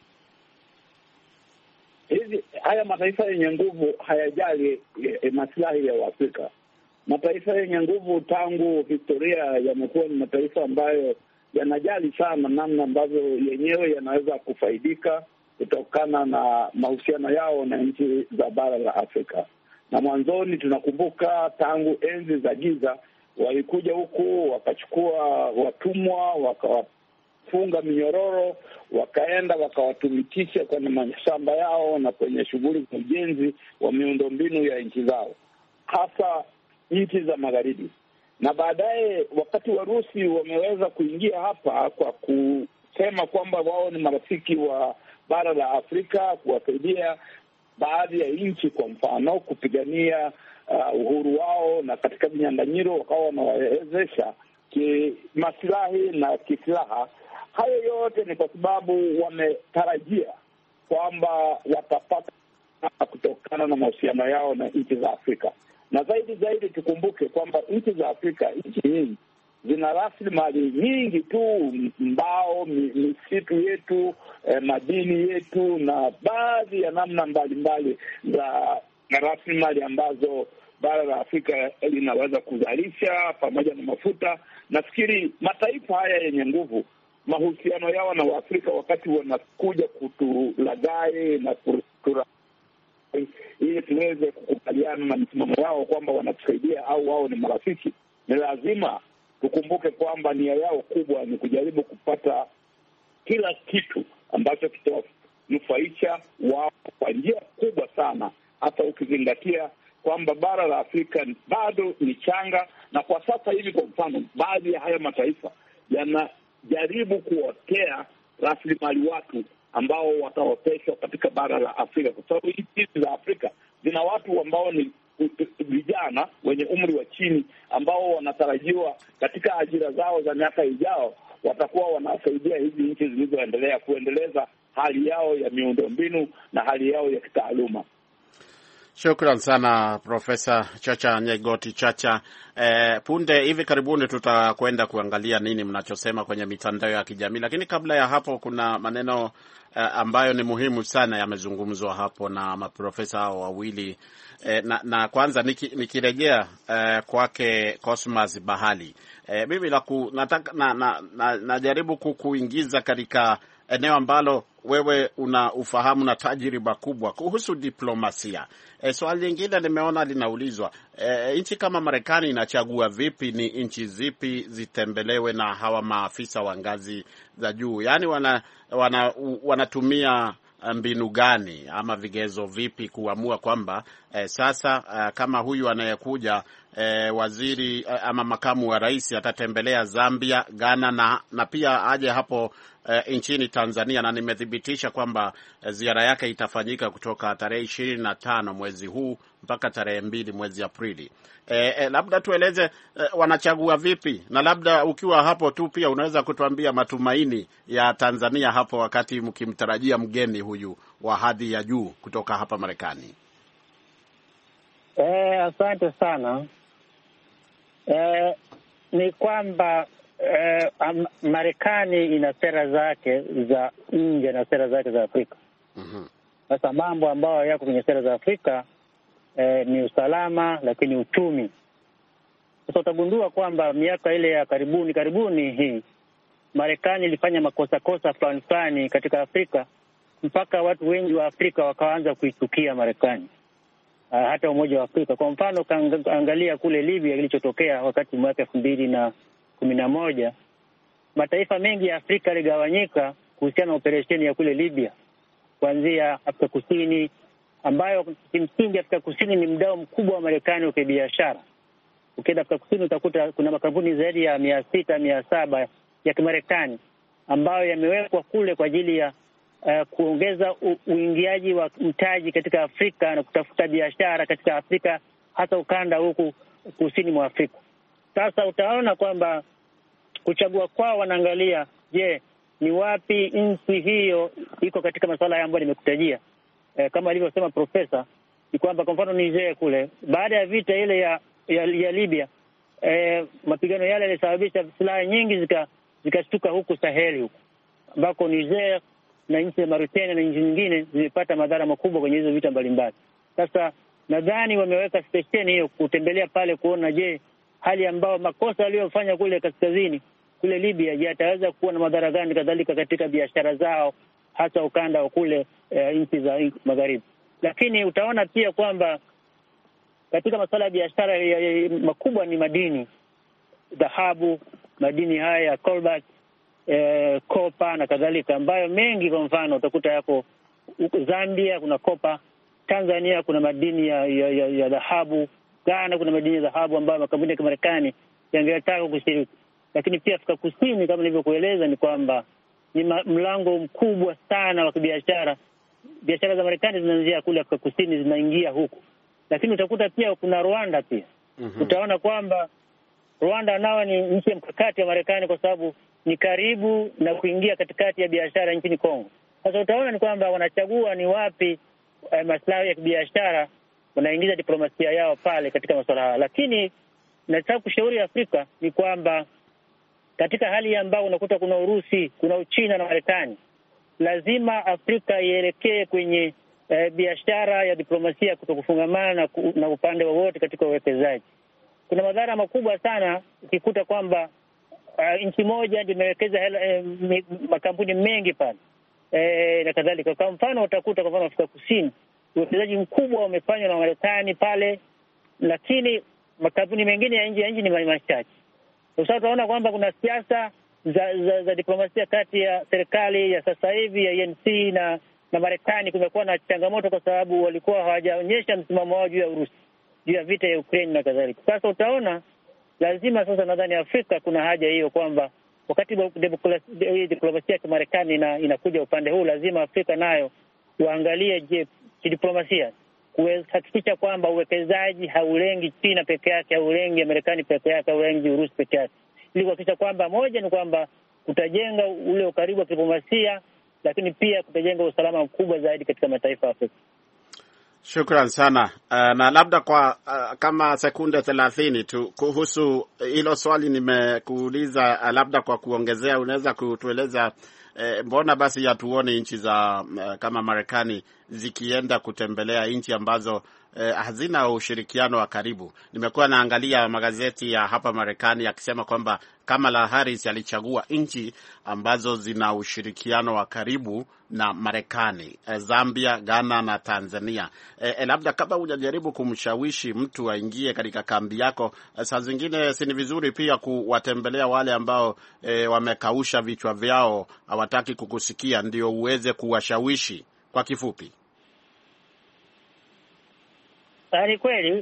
Speaker 7: Haya mataifa yenye nguvu hayajali maslahi ya Waafrika. Mataifa yenye nguvu tangu historia yamekuwa ni mataifa ambayo yanajali sana namna ambavyo yenyewe yanaweza kufaidika kutokana na mahusiano yao na nchi za bara la Afrika. Na mwanzoni tunakumbuka tangu enzi za giza walikuja huku wakachukua watumwa, wakawafunga minyororo, wakaenda wakawatumikisha kwenye mashamba yao na kwenye shughuli za ujenzi wa miundombinu ya nchi zao, hasa nchi za magharibi. Na baadaye wakati Warusi wameweza kuingia hapa kwa kusema kwamba wao ni marafiki wa bara la Afrika, kuwasaidia baadhi ya nchi, kwa mfano kupigania uhuru wao, na katika vinyang'anyiro wakawa wanawawezesha kimaslahi na kisilaha. Hayo yote ni kwa sababu wametarajia kwamba watapata kutokana na mahusiano yao na nchi za Afrika. Na zaidi tukumbuke kwamba nchi za Afrika, nchi nyingi zina rasilimali nyingi tu, mbao, misitu yetu, madini yetu, na baadhi ya namna mbalimbali za rasilimali ambazo bara la Afrika linaweza kuzalisha, pamoja na mafuta. Nafikiri mataifa haya yenye nguvu, mahusiano yao na Waafrika wakati wanakuja kutulaghai na ili tuweze kukubaliana na misimamo yao kwamba wanatusaidia au wao ni marafiki, ni lazima tukumbuke kwamba nia yao kubwa ni kujaribu kupata kila kitu ambacho kitanufaisha wao kwa njia kubwa sana, hata ukizingatia kwamba bara la Afrika bado ni changa. Na kwa sasa hivi, kwa mfano, baadhi ya haya mataifa yanajaribu kuotea rasilimali watu ambao wataoteshwa katika bara la Afrika, kwa sababu nchi za Afrika zina watu ambao ni vijana wenye umri wa chini, ambao wanatarajiwa katika ajira zao za miaka ijao watakuwa wanasaidia hizi nchi zilizoendelea kuendeleza hali yao ya miundombinu na hali yao ya kitaaluma.
Speaker 2: Shukran sana Profesa Chacha Nyaigoti Chacha. Punde hivi karibuni tutakwenda kuangalia nini mnachosema kwenye mitandao ya kijamii, lakini kabla ya hapo kuna maneno ambayo ni muhimu sana yamezungumzwa hapo na maprofesa hao wawili. Na kwanza nikirejea kwake Cosmas Bahali, mimi najaribu kukuingiza katika eneo ambalo wewe una ufahamu na tajriba kubwa kuhusu diplomasia. Swali lingine nimeona linaulizwa, nchi kama Marekani inachagua vipi ni nchi zipi zitembelewe na hawa maafisa wa ngazi za juu? Yaani wanatumia mbinu gani ama vigezo vipi kuamua kwamba sasa kama huyu anayekuja waziri ama makamu wa rais atatembelea Zambia, Ghana na pia aje hapo nchini Tanzania, na nimethibitisha kwamba ziara yake itafanyika kutoka tarehe 25 mwezi huu mpaka tarehe 2 mwezi Aprili. Labda tueleze wanachagua vipi, na labda ukiwa hapo tu pia unaweza kutuambia matumaini ya Tanzania hapo wakati mkimtarajia mgeni huyu wa hadhi ya juu kutoka hapa Marekani.
Speaker 1: Asante sana. Ni kwamba Marekani ina sera zake za nje na sera zake za Afrika. Sasa mambo ambayo yako kwenye sera za Afrika ni usalama, lakini uchumi. Sasa utagundua kwamba miaka ile ya karibuni hii Marekani ilifanya makosa fulani katika Afrika, mpaka watu wengi wa Afrika wakaanza kuichukia Marekani. Hata Umoja wa Afrika, kwa mfano, angalia kule Libya kilichotokea wakati mwaka 2011, mataifa mengi ya Afrika yaligawanyika kuhusiana na operesheni ya kule Libya, kuanzia Afrika Kusini, ambayo kimsingi Afrika Kusini ni mdau mkubwa wa Marekani kwa biashara. Ukienda Afrika Kusini utakuta kuna makampuni zaidi ya 600-700 ya Kimarekani ambayo yamewekwa kule kwa ajili ya kuongeza uingiaji wa mtaji katika Afrika na kutafuta biashara katika Afrika, hasa ukanda huku kusini mwa Afrika. Sasa utaona kwamba kuchagua kwao wanaangalia je, ni wapi nchi hiyo iko katika masuala ambayo nimekutajia. Kama alivyosema profesa, ni kwamba kwa mfano Niger kule, baada ya vita ile ya Libya, mapigano yale yalisababisha silaha nyingi zikashtuka huku Saheli huku, ambako Niger na nchi ya Mauritania na nchi nyingine zimepata madhara makubwa kwenye hizo vita mbalimbali. Sasa nadhani wameweka stesheni hiyo kutembelea pale kuona, je, hali ambao makosa waliyofanya kule kaskazini kule Libya, je, ataweza kuwa na madhara gani kadhalika katika biashara zao, hasa ukanda wa kule nchi za magharibi. Lakini utaona pia kwamba katika masuala ya biashara makubwa ni madini, dhahabu, madini haya ya cobalt, kopa na kadhalika, ambayo mengi kwa mfano utakuta yako Zambia kuna kopa, Tanzania kuna madini ya dhahabu, Ghana kuna madini ya dhahabu ambayo makampuni ya Marekani yangetaka kushiriki. Lakini pia Afrika Kusini, kama nilivyokueleza, ni kwamba ni mlango mkubwa sana wa kibiashara. Biashara za Marekani zinaanzia kule Afrika Kusini zinaingia huku. Lakini utakuta pia kuna Rwanda pia. Utaona kwamba Rwanda nao ni nchi ya mkakati wa Marekani kwa sababu ni karibu na kuingia katikati ya biashara nchini Kongo. Sasa utaona ni kwamba wanachagua ni wapi maslahi ya kibiashara, wanaingiza diplomasia yao pale katika masuala haya. Lakini nataka kushauri Afrika ni kwamba katika hali ambayo unakuta kuna Urusi, kuna Uchina na Marekani, lazima Afrika ielekee kwenye biashara ya diplomasia kutokufungamana na upande wowote katika uwekezaji. Kuna madhara makubwa sana ukikuta kwamba nchi moja ndio imewekeza makampuni mengi pale na kadhalika. Kwa mfano utakuta kwa mfano Afrika Kusini uwekezaji mkubwa umefanywa na Marekani pale, lakini makampuni mengine ya nje ni machache. Sasa utaona kwamba kuna siasa za diplomasia kati ya serikali ya sasa hivi ya ANC na Marekani. Kumekuwa na changamoto kwa sababu walikuwa hawajaonyesha msimamo wao juu ya Urusi, juu ya vita ya Ukraine na kadhalika. Sasa utaona lazima sasa, nadhani Afrika kuna haja hiyo kwamba wakati diplomasia ya Marekani inakuja upande huu, lazima Afrika nayo waangalie, je, kidiplomasia kuhakikisha kwamba uwekezaji haulengi China peke yake, haulengi Marekani peke yake, haulengi Urusi peke yake, ili kuhakikisha kwamba moja ni kwamba kutajenga ule ukaribu wa diplomasia, lakini pia kutajenga usalama mkubwa zaidi katika mataifa ya Afrika.
Speaker 2: Shukran sana. Na labda kwa kama sekunde 30 tu kuhusu hilo swali nimekuuliza, labda kwa kuongezea, unaweza kutueleza mbona basi hatuoni nchi za kama Marekani zikienda kutembelea nchi ambazo hazina ushirikiano wa karibu? Nimekuwa naangalia magazeti ya hapa Marekani yakisema kwamba Kamala Harris alichagua nchi ambazo zina ushirikiano wa karibu na Marekani, Zambia, Ghana na Tanzania. Labda kabla hujajaribu kumshawishi mtu aingie katika kambi yako, saa zingine si ni vizuri pia kuwatembelea wale ambao wamekausha vichwa vyao, hawataki kukusikia, ndio uweze kuwashawishi? Kwa kifupi,
Speaker 1: ni kweli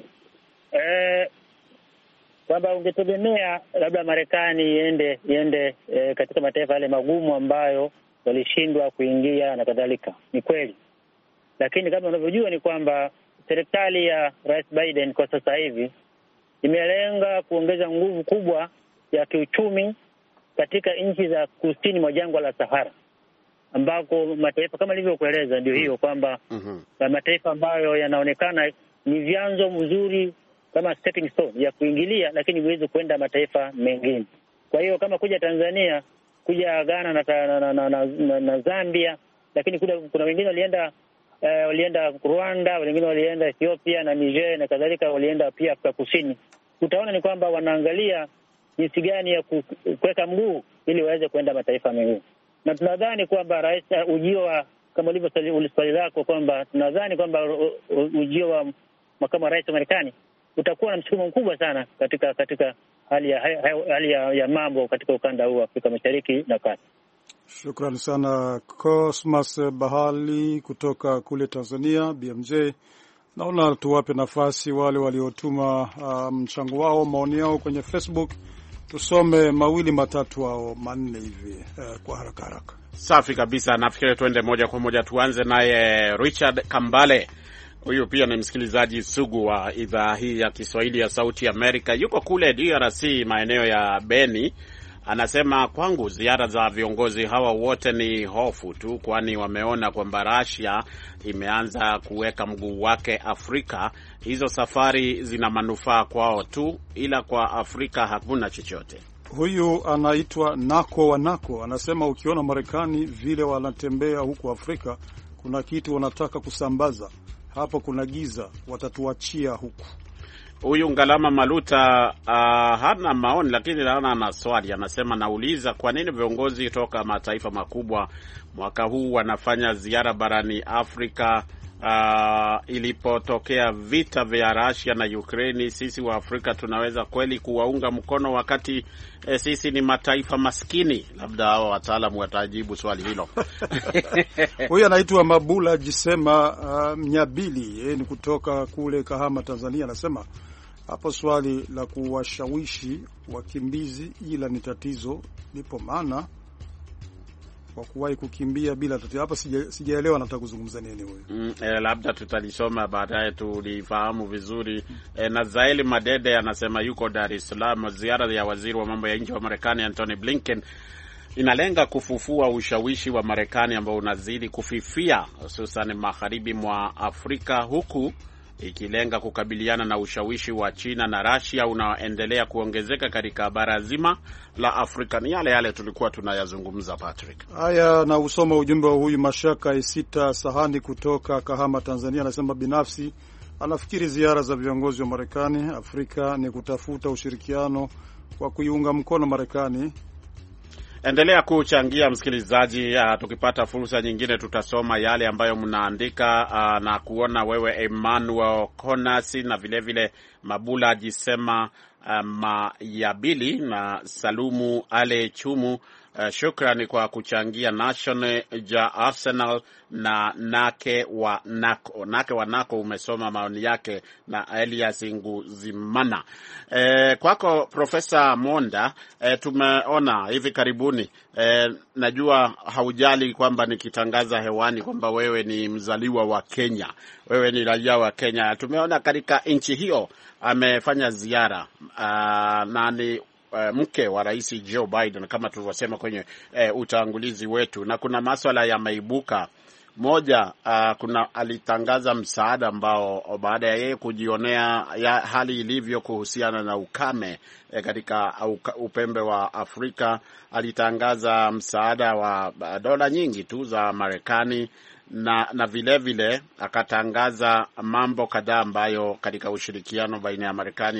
Speaker 1: kwamba ungetegemea labda Marekani iende katika mataifa yale magumu ambayo walishindwa kuingia na kadhalika. Ni kweli, lakini kama unavyojua ni kwamba serikali ya Rais Biden kwa sasa hivi imelenga kuongeza nguvu kubwa ya kiuchumi katika nchi za kusini mwa jangwa la Sahara, ambako mataifa kama nilivyokueleza ndio hiyo kwamba mataifa ambayo yanaonekana ni vyanzo mzuri kama stepping stone ya kuingilia, lakini huwezi kwenda mataifa mengine. Kwa hiyo kama kuja Tanzania, kuja Ghana na Zambia, lakini kuna wengine walienda Rwanda, wengine walienda Ethiopia na Niger na kadhalika, walienda pia Afrika Kusini. Utaona ni kwamba wanaangalia jinsi gani ya kuweka mguu ili waweze kwenda mataifa mengine. Na tunadhani kwamba rais ujio kama ulivyo swali lako kwamba tunadhani kwamba ujio wa makamu wa rais wa Marekani utakuwa na msukumo mkubwa sana katika hali ya mambo katika ukanda huu wa Afrika Mashariki na Kati.
Speaker 3: Shukrani sana Cosmas Bahali kutoka kule Tanzania. BMJ, naona tuwape nafasi wale waliotuma mchango wao, maoni yao kwenye Facebook. Tusome mawili matatu au manne hivi kwa haraka.
Speaker 2: Safi kabisa. Nafikiri tuende moja kwa moja, tuanze naye Richard Kambale. Huyu pia ni msikilizaji sugu wa idhaa hii ya Kiswahili ya Sauti Amerika. Yuko kule DRC maeneo ya Beni. Anasema kwangu ziara za viongozi hawa wote ni hofu tu, kwani wameona kwamba Russia imeanza kuweka mguu wake Afrika. Hizo safari zina manufaa kwao tu, ila kwa Afrika hakuna chochote.
Speaker 3: Huyu anaitwa Nako wa Nako, anasema ukiona Marekani vile wanatembea huku Afrika, kuna kitu wanataka kusambaza hapo, kuna giza, watatuachia huku.
Speaker 2: Huyu Ngalama Maluta hana maoni, lakini naona ana swali. Anasema, nauliza kwa nini viongozi kutoka mataifa makubwa mwaka huu wanafanya ziara barani Afrika ilipotokea vita vya Russia na Ukraine. Sisi wa Afrika tunaweza kweli kuwaunga mkono wakati sisi ni mataifa maskini? Labda hao wataalamu watajibu swali hilo.
Speaker 3: Huyu anaitwa Mabula Jisema Mnyabili, yeye ni kutoka kule Kahama, Tanzania. Anasema hapo swali la kuwashawishi wakimbizi, ila ni tatizo lipo, maana kwa kuwahi kukimbia bila tatizo. Hapa sijaelewa nataka kuzungumza nini huyu.
Speaker 2: Labda tutalisoma baadaye tulifahamu vizuri. Na Zaeli Madede anasema yuko Dar es Salaam. Ziara ya waziri wa mambo ya nje wa Marekani Anthony Blinken inalenga kufufua ushawishi wa Marekani ambao unazidi kufifia hususan magharibi mwa Afrika, huku ikilenga kukabiliana na ushawishi wa China na Russia unaoendelea kuongezeka katika bara zima la Afrika. Ni yale tulikuwa tunayazungumza, Patrick.
Speaker 3: Haya, na usoma ujumbe wa huyu Mashaka Isita Sahani kutoka Kahama, Tanzania. Anasema binafsi anafikiri ziara za viongozi wa Marekani Afrika ni kutafuta ushirikiano kwa kuiunga mkono Marekani.
Speaker 2: Endelea kuchangia msikilizaji. Tukipata fursa nyingine tutasoma yale ambayo mnaandika na kuona wewe Emmanuel Konasi na vile Mabula Jisema Mayabili na Salumu Ale Chumu. Shukrani kwa kuchangia. Nation ja Arsenal na Nake wa Nako umesoma maoni yake, na Elias Nguzimana. Kwako Profesa Monda, tumeona hivi karibuni, najua haujali kwamba nikitangaza hewani kwamba wewe ni mzaliwa wa Kenya, wewe ni raia wa Kenya. Tumeona katika nchi hiyo amefanya ziara na ni mke wa Rais Joe Biden kama tulivyosema kwenye utangulizi wetu, na kuna masuala yameibuka. Moja, kuna alitangaza msaada ambao baada ya yeye kujionea hali ilivyo kuhusiana na ukame katika upembe wa Afrika, alitangaza msaada wa dola nyingi tu za Marekani, na vile akatangaza mambo kadhaa ambayo katika ushirikiano baina ya Marekani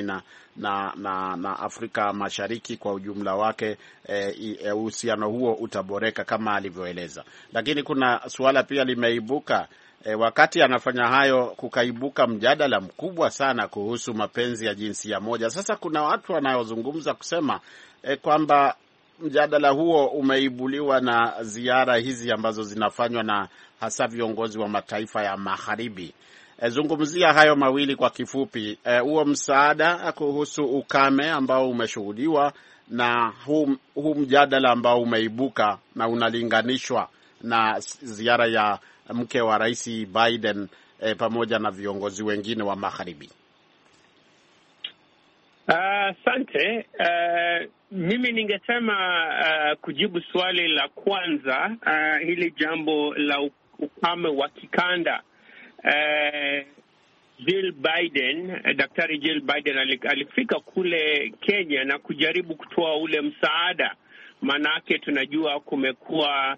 Speaker 2: na Afrika Mashariki kwa ujumla wake uhusiano huo utaboreka kama alivyoeleza. Lakini kuna suala pia limeibuka wakati anafanya hayo, kukaibuka mjadala mkubwa sana kuhusu mapenzi ya jinsia moja. Sasa kuna watu wanaozungumza kusema kwamba mjadala huo umeibuliwa na ziara hizi ambazo zinafanywa na hasa viongozi wa mataifa ya magharibi. Zungumzia hayo mawili kwa kifupi. Huo msaada kuhusu ukame ambao umeshuhudiwa na huu mjadala ambao umeibuka na unalinganishwa na ziara ya mke wa Rais Biden pamoja na viongozi wengine wa magharibi.
Speaker 6: Asante. Mimi ningesema kujibu swali la kwanza, hili jambo la ukame wa kikanda. Daktari Jill Biden alifika kule Kenya na kujaribu kutoa ule msaada. Manake tunajua kumekuwa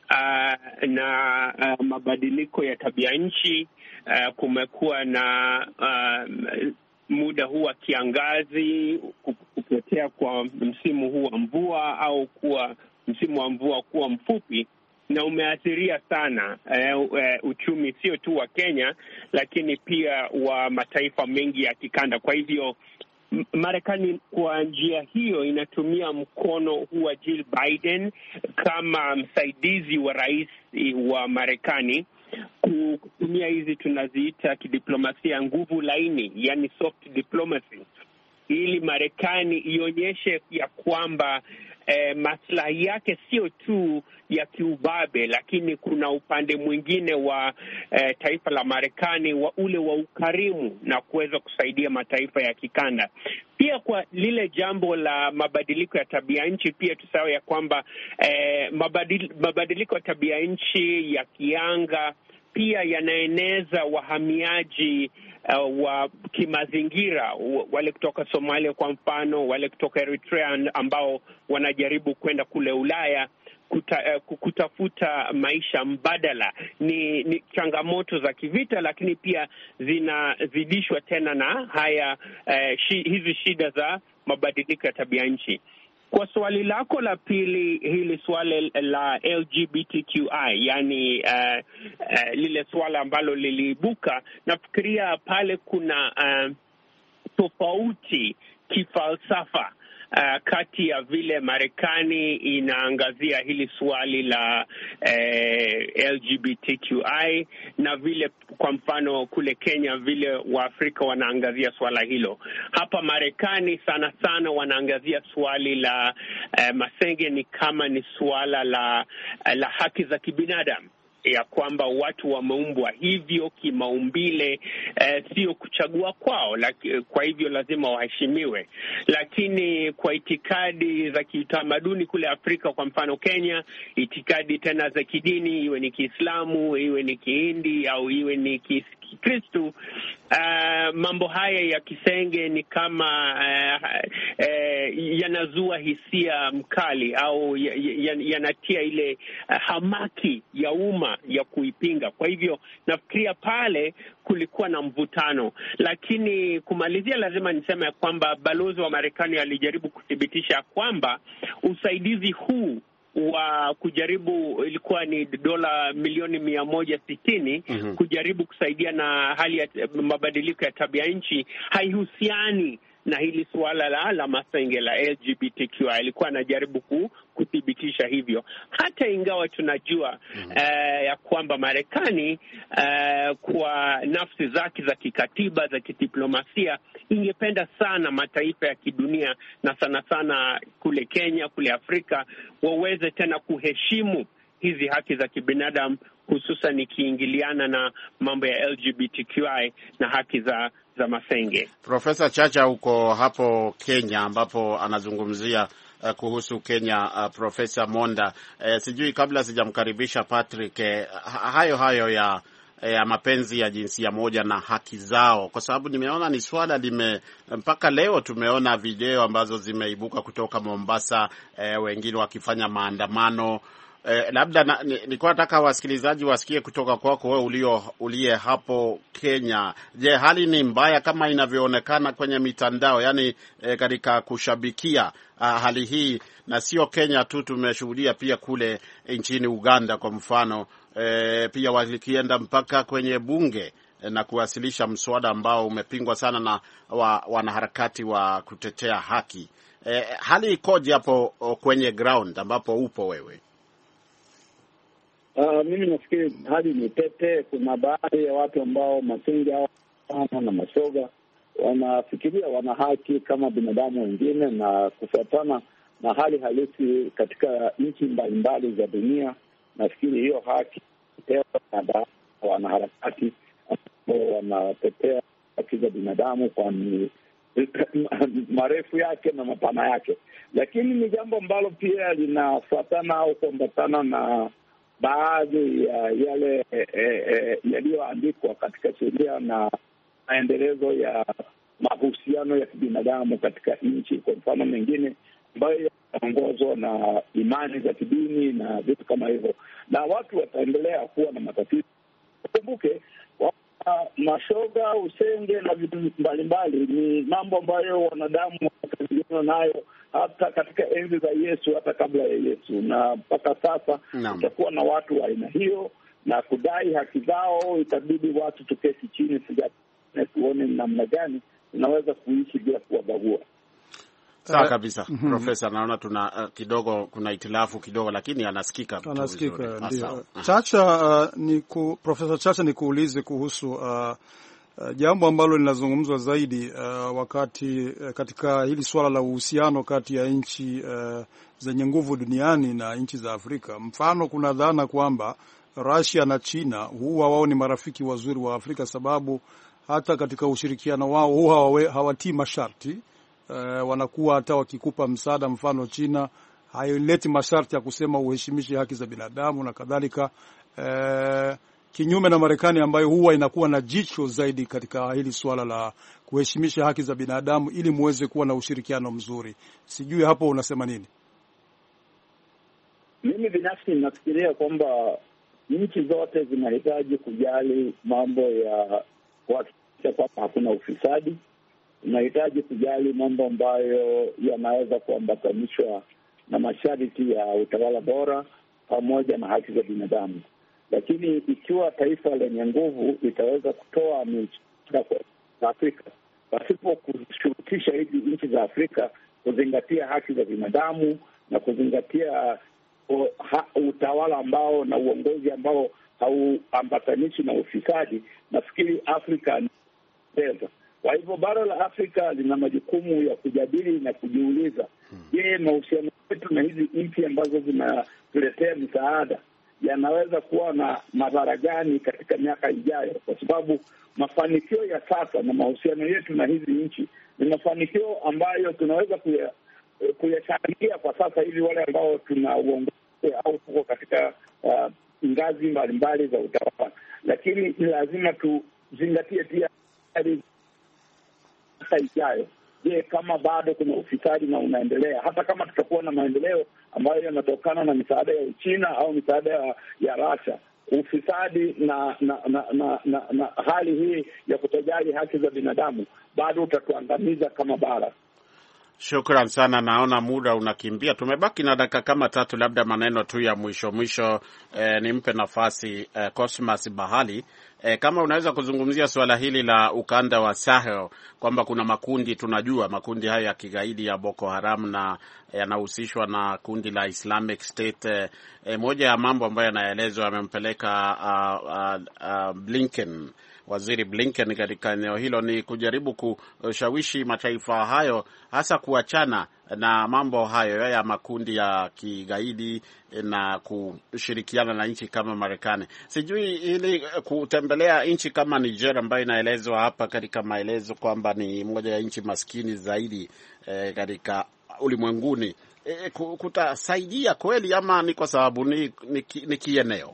Speaker 6: na mabadiliko ya tabia nchi, kumekuwa na muda huu wa kiangazi, kupotea kwa msimu huu wa mvua au kuwa msimu wa mvua kuwa mfupi, na umeathiria sana uchumi sio tu wa Kenya lakini pia wa mataifa mengi ya kikanda. Kwa hivyo Marekani kwa njia hiyo inatumia mkono huu wa Jill Biden kama msaidizi wa rais wa Marekani kutumia hizi tunaziita kidiplomasia nguvu laini, yani soft diplomacy, ili Marekani ionyeshe ya kwamba maslahi yake sio tu ya kiubabe, lakini kuna upande mwingine wa taifa la Marekani wa ule wa ukarimu na kuweza kusaidia mataifa ya kikanda. Pia kwa lile jambo la mabadiliko ya tabia nchi, pia tusahau ya kwamba mabadiliko ya tabia nchi ya kianga pia yanaeneza wahamiaji wa kimazingira, wale kutoka Somalia kwa mfano, wale kutoka Eritrea ambao wanajaribu kwenda kule Ulaya kutafuta maisha mbadala. Ni changamoto za kivita, lakini pia zinazidishwa tena na hizi shida za mabadiliko ya tabia nchi. Kwa swali lako la pili, hili swali la LGBTQI, yani lile swala ambalo liliibuka, nafikiria pale kuna tofauti kifalsafa kati ya vile Marekani inaangazia hili swali la LGBTQI na vile kwa mfano kule Kenya vile Waafrika wanaangazia swala hilo. Hapa Marekani sana sana wanaangazia swali la masenge ni kama ni swala la haki za kibinadamu, ya kwamba watu wameumbwa hivyo kimaumbile, sio kuchagua kwao, kwa hivyo lazima waheshimiwe. Lakini kwa itikadi za kitamaduni kule Afrika, kwa mfano Kenya, itikadi tena za kidini, iwe ni Kiislamu, iwe ni Kihindi au iwe ni Kikristo, mambo haya ya kisenge ni kama yanazua hisia mkali au yanatia ile hamaki ya umma ya kuipinga. Kwa hivyo nafikiria pale kulikuwa na mvutano, lakini kumalizia lazima niseme ya kwamba balozi wa Marekani alijaribu kuthibitisha kwamba usaidizi huu wa kujaribu, ilikuwa ni dola milioni 160 kujaribu kusaidia na hali ya mabadiliko ya tabia nchi, haihusiani na hili suala la masenge la LGBTQI. Alikuwa anajaribu kuthibitisha hivyo, hata ingawa tunajua ya kwamba Marekani kwa nafsi zake za kikatiba, za kidiplomasia, ingependa sana mataifa ya kidunia na sana sana kule Kenya, kule Afrika, waweze tena kuheshimu hizi haki za kibinadamu, hususan ikiingiliana na mambo ya LGBTQI na haki za masenge.
Speaker 2: Profesa Chacha, uko hapo Kenya ambapo anazungumzia kuhusu Kenya, Profesa Monda, sijui kabla sijamkaribisha Patrick, hayo ya mapenzi ya jinsia moja na haki zao, kwa sababu nimeona ni swala mpaka leo tumeona video ambazo zimeibuka kutoka Mombasa, wengine wakifanya maandamano. Labda nilikuwa nataka wasikilizaji wasikie kutoka kwako wewe uliye hapo Kenya. Je, hali ni mbaya kama inavyoonekana kwenye mitandao, yani katika kushabikia hali hii? Na sio Kenya tu, tumeshuhudia pia kule nchini Uganda kwa mfano, pia walikienda mpaka kwenye bunge na kuwasilisha mswada ambao umepingwa sana na wanaharakati wa kutetea haki. Hali ikoje hapo kwenye ground ambapo upo wewe?
Speaker 7: Mimi nafikiri hali ni tete. Kuna baadhi ya watu ambao masingi hao na mashoga wanafikiria wana haki kama binadamu wengine, na kufuatana na hali halisi katika nchi mbalimbali za dunia, nafikiri hiyo haki pewa na wanaharakati ambao wanatetea haki za binadamu kwa marefu yake na mapana yake. Lakini ni jambo ambalo pia linafuatana au kuambatana na baadhi ya yale yaliyoandikwa katika sheria na maendelezo ya mahusiano ya kibinadamu katika nchi, kwa mfano mengine ambayo yanaongozwa na imani za kidini na vitu kama hivyo, na watu wataendelea kuwa na matatizo. Kumbuke mashoga, usenge na vitu mbalimbali ni mambo ambayo wanadamu wakabiliana nayo hata katika enzi za Yesu, hata kabla ya Yesu, na mpaka sasa utakuwa na watu wa aina hiyo, na kudai haki zao itabidi watu tuketi chini na tuone namna gani tunaweza kuishi bila kuwabagua.
Speaker 2: Sawa kabisa. Profesa, naona kuna itilafu kidogo, lakini anasikika
Speaker 3: ndio. Chacha, Profesa Chacha, nikuulize kuhusu Jambo ambalo linazungumzwa zaidi wakati katika hili swala la uhusiano kati ya nchi zenye nguvu duniani na nchi za Afrika. Mfano, kuna dhana kwamba Russia na China huwa wao ni marafiki wazuri wa Afrika, sababu hata katika ushirikiano wao huwa hawatii masharti. Wanakuwa hata wakikupa msaada, mfano China haileti masharti ya kusema uheshimishi haki za binadamu na kadhalika, kinyume na Marekani ambayo huwa inakuwa na jicho zaidi katika hili swala la kuheshimisha haki za binadamu ili muweze kuwa na ushirikiano mzuri. Sijui hapo unasema nini?
Speaker 7: Mimi binafsi ninafikiria kwamba nchi zote zinahitaji kujali mambo ya kuhakikisha kwamba hakuna ufisadi. Inahitaji kujali mambo ambayo yanaweza kuambatanishwa na masharti ya utawala bora pamoja na haki za binadamu. Lakini ikiwa taifa lenye nguvu litaweza kutoa misaada kwa Afrika pasipo kushurutisha hizi nchi za Afrika kuzingatia haki za binadamu na kuzingatia utawala ambao na uongozi ambao hauambatanishi na ufisadi, nafikiri Afrika ni pesa. Kwa hivyo bara la Afrika lina majukumu ya kujadili na kujiuliza, je, mahusiano yetu na hizi nchi ambazo zinatuletea misaada yanaweza kuwa na madhara gani katika miaka ijayo? Kwa sababu mafanikio ya sasa na mahusiano yetu na hizi nchi ni mafanikio ambayo tunaweza kuyashangilia kwa sasa hivi, wale ambao tuna uongozi au tuko katika ngazi mbalimbali za utawala, lakini ni lazima tuzingatie pia ijayo. Je, kama bado kuna ufisadi na unaendelea, hata kama tutakuwa na maendeleo ambayo yanatokana na misaada ya Uchina au misaada ya Russia, ufisadi na hali hii ya kutojali haki za binadamu bado utatuangamiza kama bara.
Speaker 2: Shukran sana, naona muda unakimbia. Tumebaki na dakika kama 3, labda maneno tu ya mwisho nimpe nafasi Cosmas Bahali. Kama unaweza kuzungumzia suala hili la ukanda wa Sahel, kwamba kuna makundi, tunajua makundi haya ya kigaidi ya Boko Haram na yanahusishwa na kundi la Islamic State. Moja ya mambo ambayo yanaelezwa amempeleka Blinken, Waziri Blinken katika eneo hilo ni kujaribu kushawishi mataifa hayo hasa kuachana na mambo hayo ya makundi ya kigaidi na kushirikiana na nchi kama Marekani. Sijui ili kutembelea nchi kama Niger ambayo inaelezwa hapa katika maelezo kwamba ni moja ya nchi maskini zaidi katika ulimwenguni, kutasaidia kweli ama ni kwa sababu ni kieneo?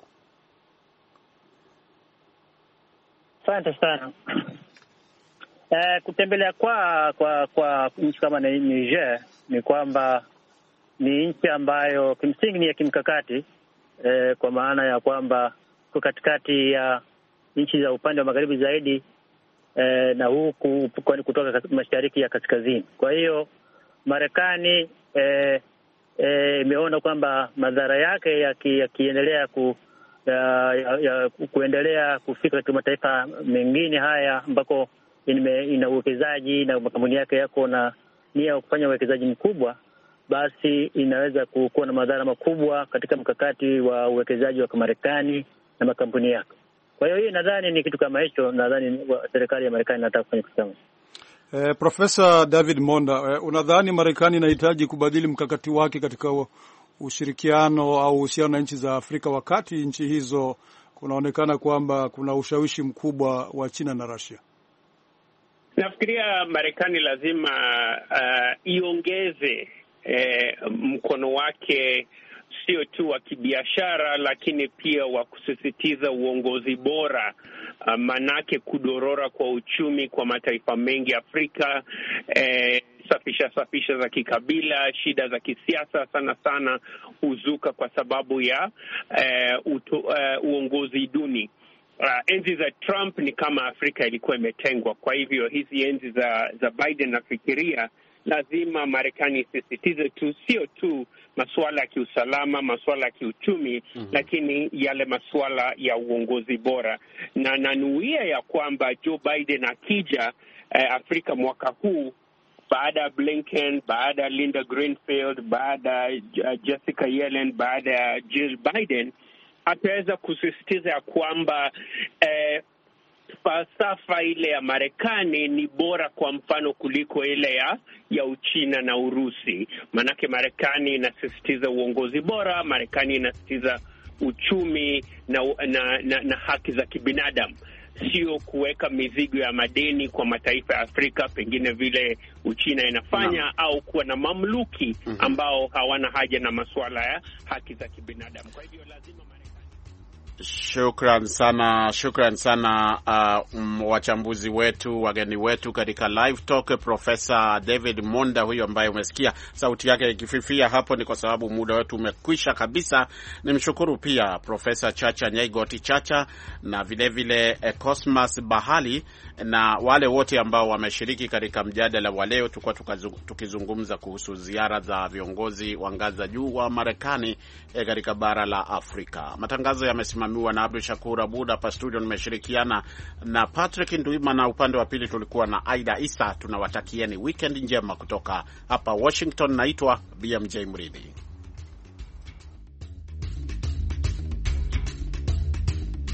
Speaker 1: Asante sana. Kutembelea kwa nchi kama Niger ni kwamba ni nchi ambayo kimsingi ni ya kimkakati, kwa maana ya kwamba kwa katikati ya nchi za upande wa magharibi zaidi na huku kutoka mashariki ya kaskazini. Kwa hiyo Marekani imeona kwamba madhara yake yakiendelea kuendelea kufika katika mataifa mengine haya ambako ina uwekezaji na makampuni yake yako na nia ya kufanya uwekezaji mkubwa, basi inaweza kuwa na madhara makubwa katika mkakati wa uwekezaji wa Marekani na makampuni yake. Kwa hiyo hii nadhani ni kitu kama hicho, nadhani serikali ya Marekani inataka kufanya kitu kama hicho.
Speaker 3: Profesa David Monda, unadhani Marekani inahitaji kubadili mkakati wake katika ushirikiano au uhusiano na nchi za Afrika, wakati nchi hizo kunaonekana kwamba kuna ushawishi mkubwa wa China na Russia?
Speaker 6: Nafikiria Marekani lazima iongeze mkono wake, sio tu wa kibiashara, lakini pia wa kusisitiza uongozi bora. Manake kudorora kwa uchumi kwa mataifa mengi Afrika, safisha za kikabila, shida za kisiasa sana huzuka kwa sababu ya uongozi duni. Enzi za Trump ni kama Afrika ilikuwa imetengwa. Kwa hivyo hizi enzi za Biden, nafikiria lazima Marekani isisitize sio tu masuala ya kiusalama, masuala ya kiuchumi, lakini yale masuala ya uongozi bora. Na nanuia ya kwamba Joe Biden akija Afrika mwaka huu, baada ya Blinken, baada ya Linda Greenfield, baada ya Jessica Yellen, baada ya Jill Biden, ataweza kusisitiza ya kwamba falsafa ile ya Marekani ni bora kwa mfano kuliko ile ya Uchina na Urusi. Maanake Marekani inasisitiza uongozi bora, Marekani inasisitiza uchumi na haki za kibinadamu, sio kuweka mizigo ya madeni kwa mataifa ya Afrika pengine vile Uchina inafanya au kuwa na mamluki ambao hawana haja na masuala ya haki za kibinadamu. Kwa hivyo lazima
Speaker 2: Shukran sana wachambuzi wetu, wageni wetu katika Live Talk, Profesa David Monda huyo ambaye umesikia sauti yake ikififia hapo, ni kwa sababu muda wetu umekwisha kabisa. Nimshukuru pia Profesa Chacha Nyaigoti Chacha na vile Cosmas Bahali na wale wote ambao wameshiriki katika mjadala wa leo. Tukizungumza kuhusu ziara za viongozi wa ngazi za juu wa Marekani katika bara la Afrika. Matangazo yamesimamiwa na Abdul Shakur Abud. Hapa studio nimeshirikiana na Patrick Nduima, na upande wa pili tulikuwa na Aida Isa. Tunawatakieni weekend njema kutoka hapa Washington. Naitwa BMJ Mridhi.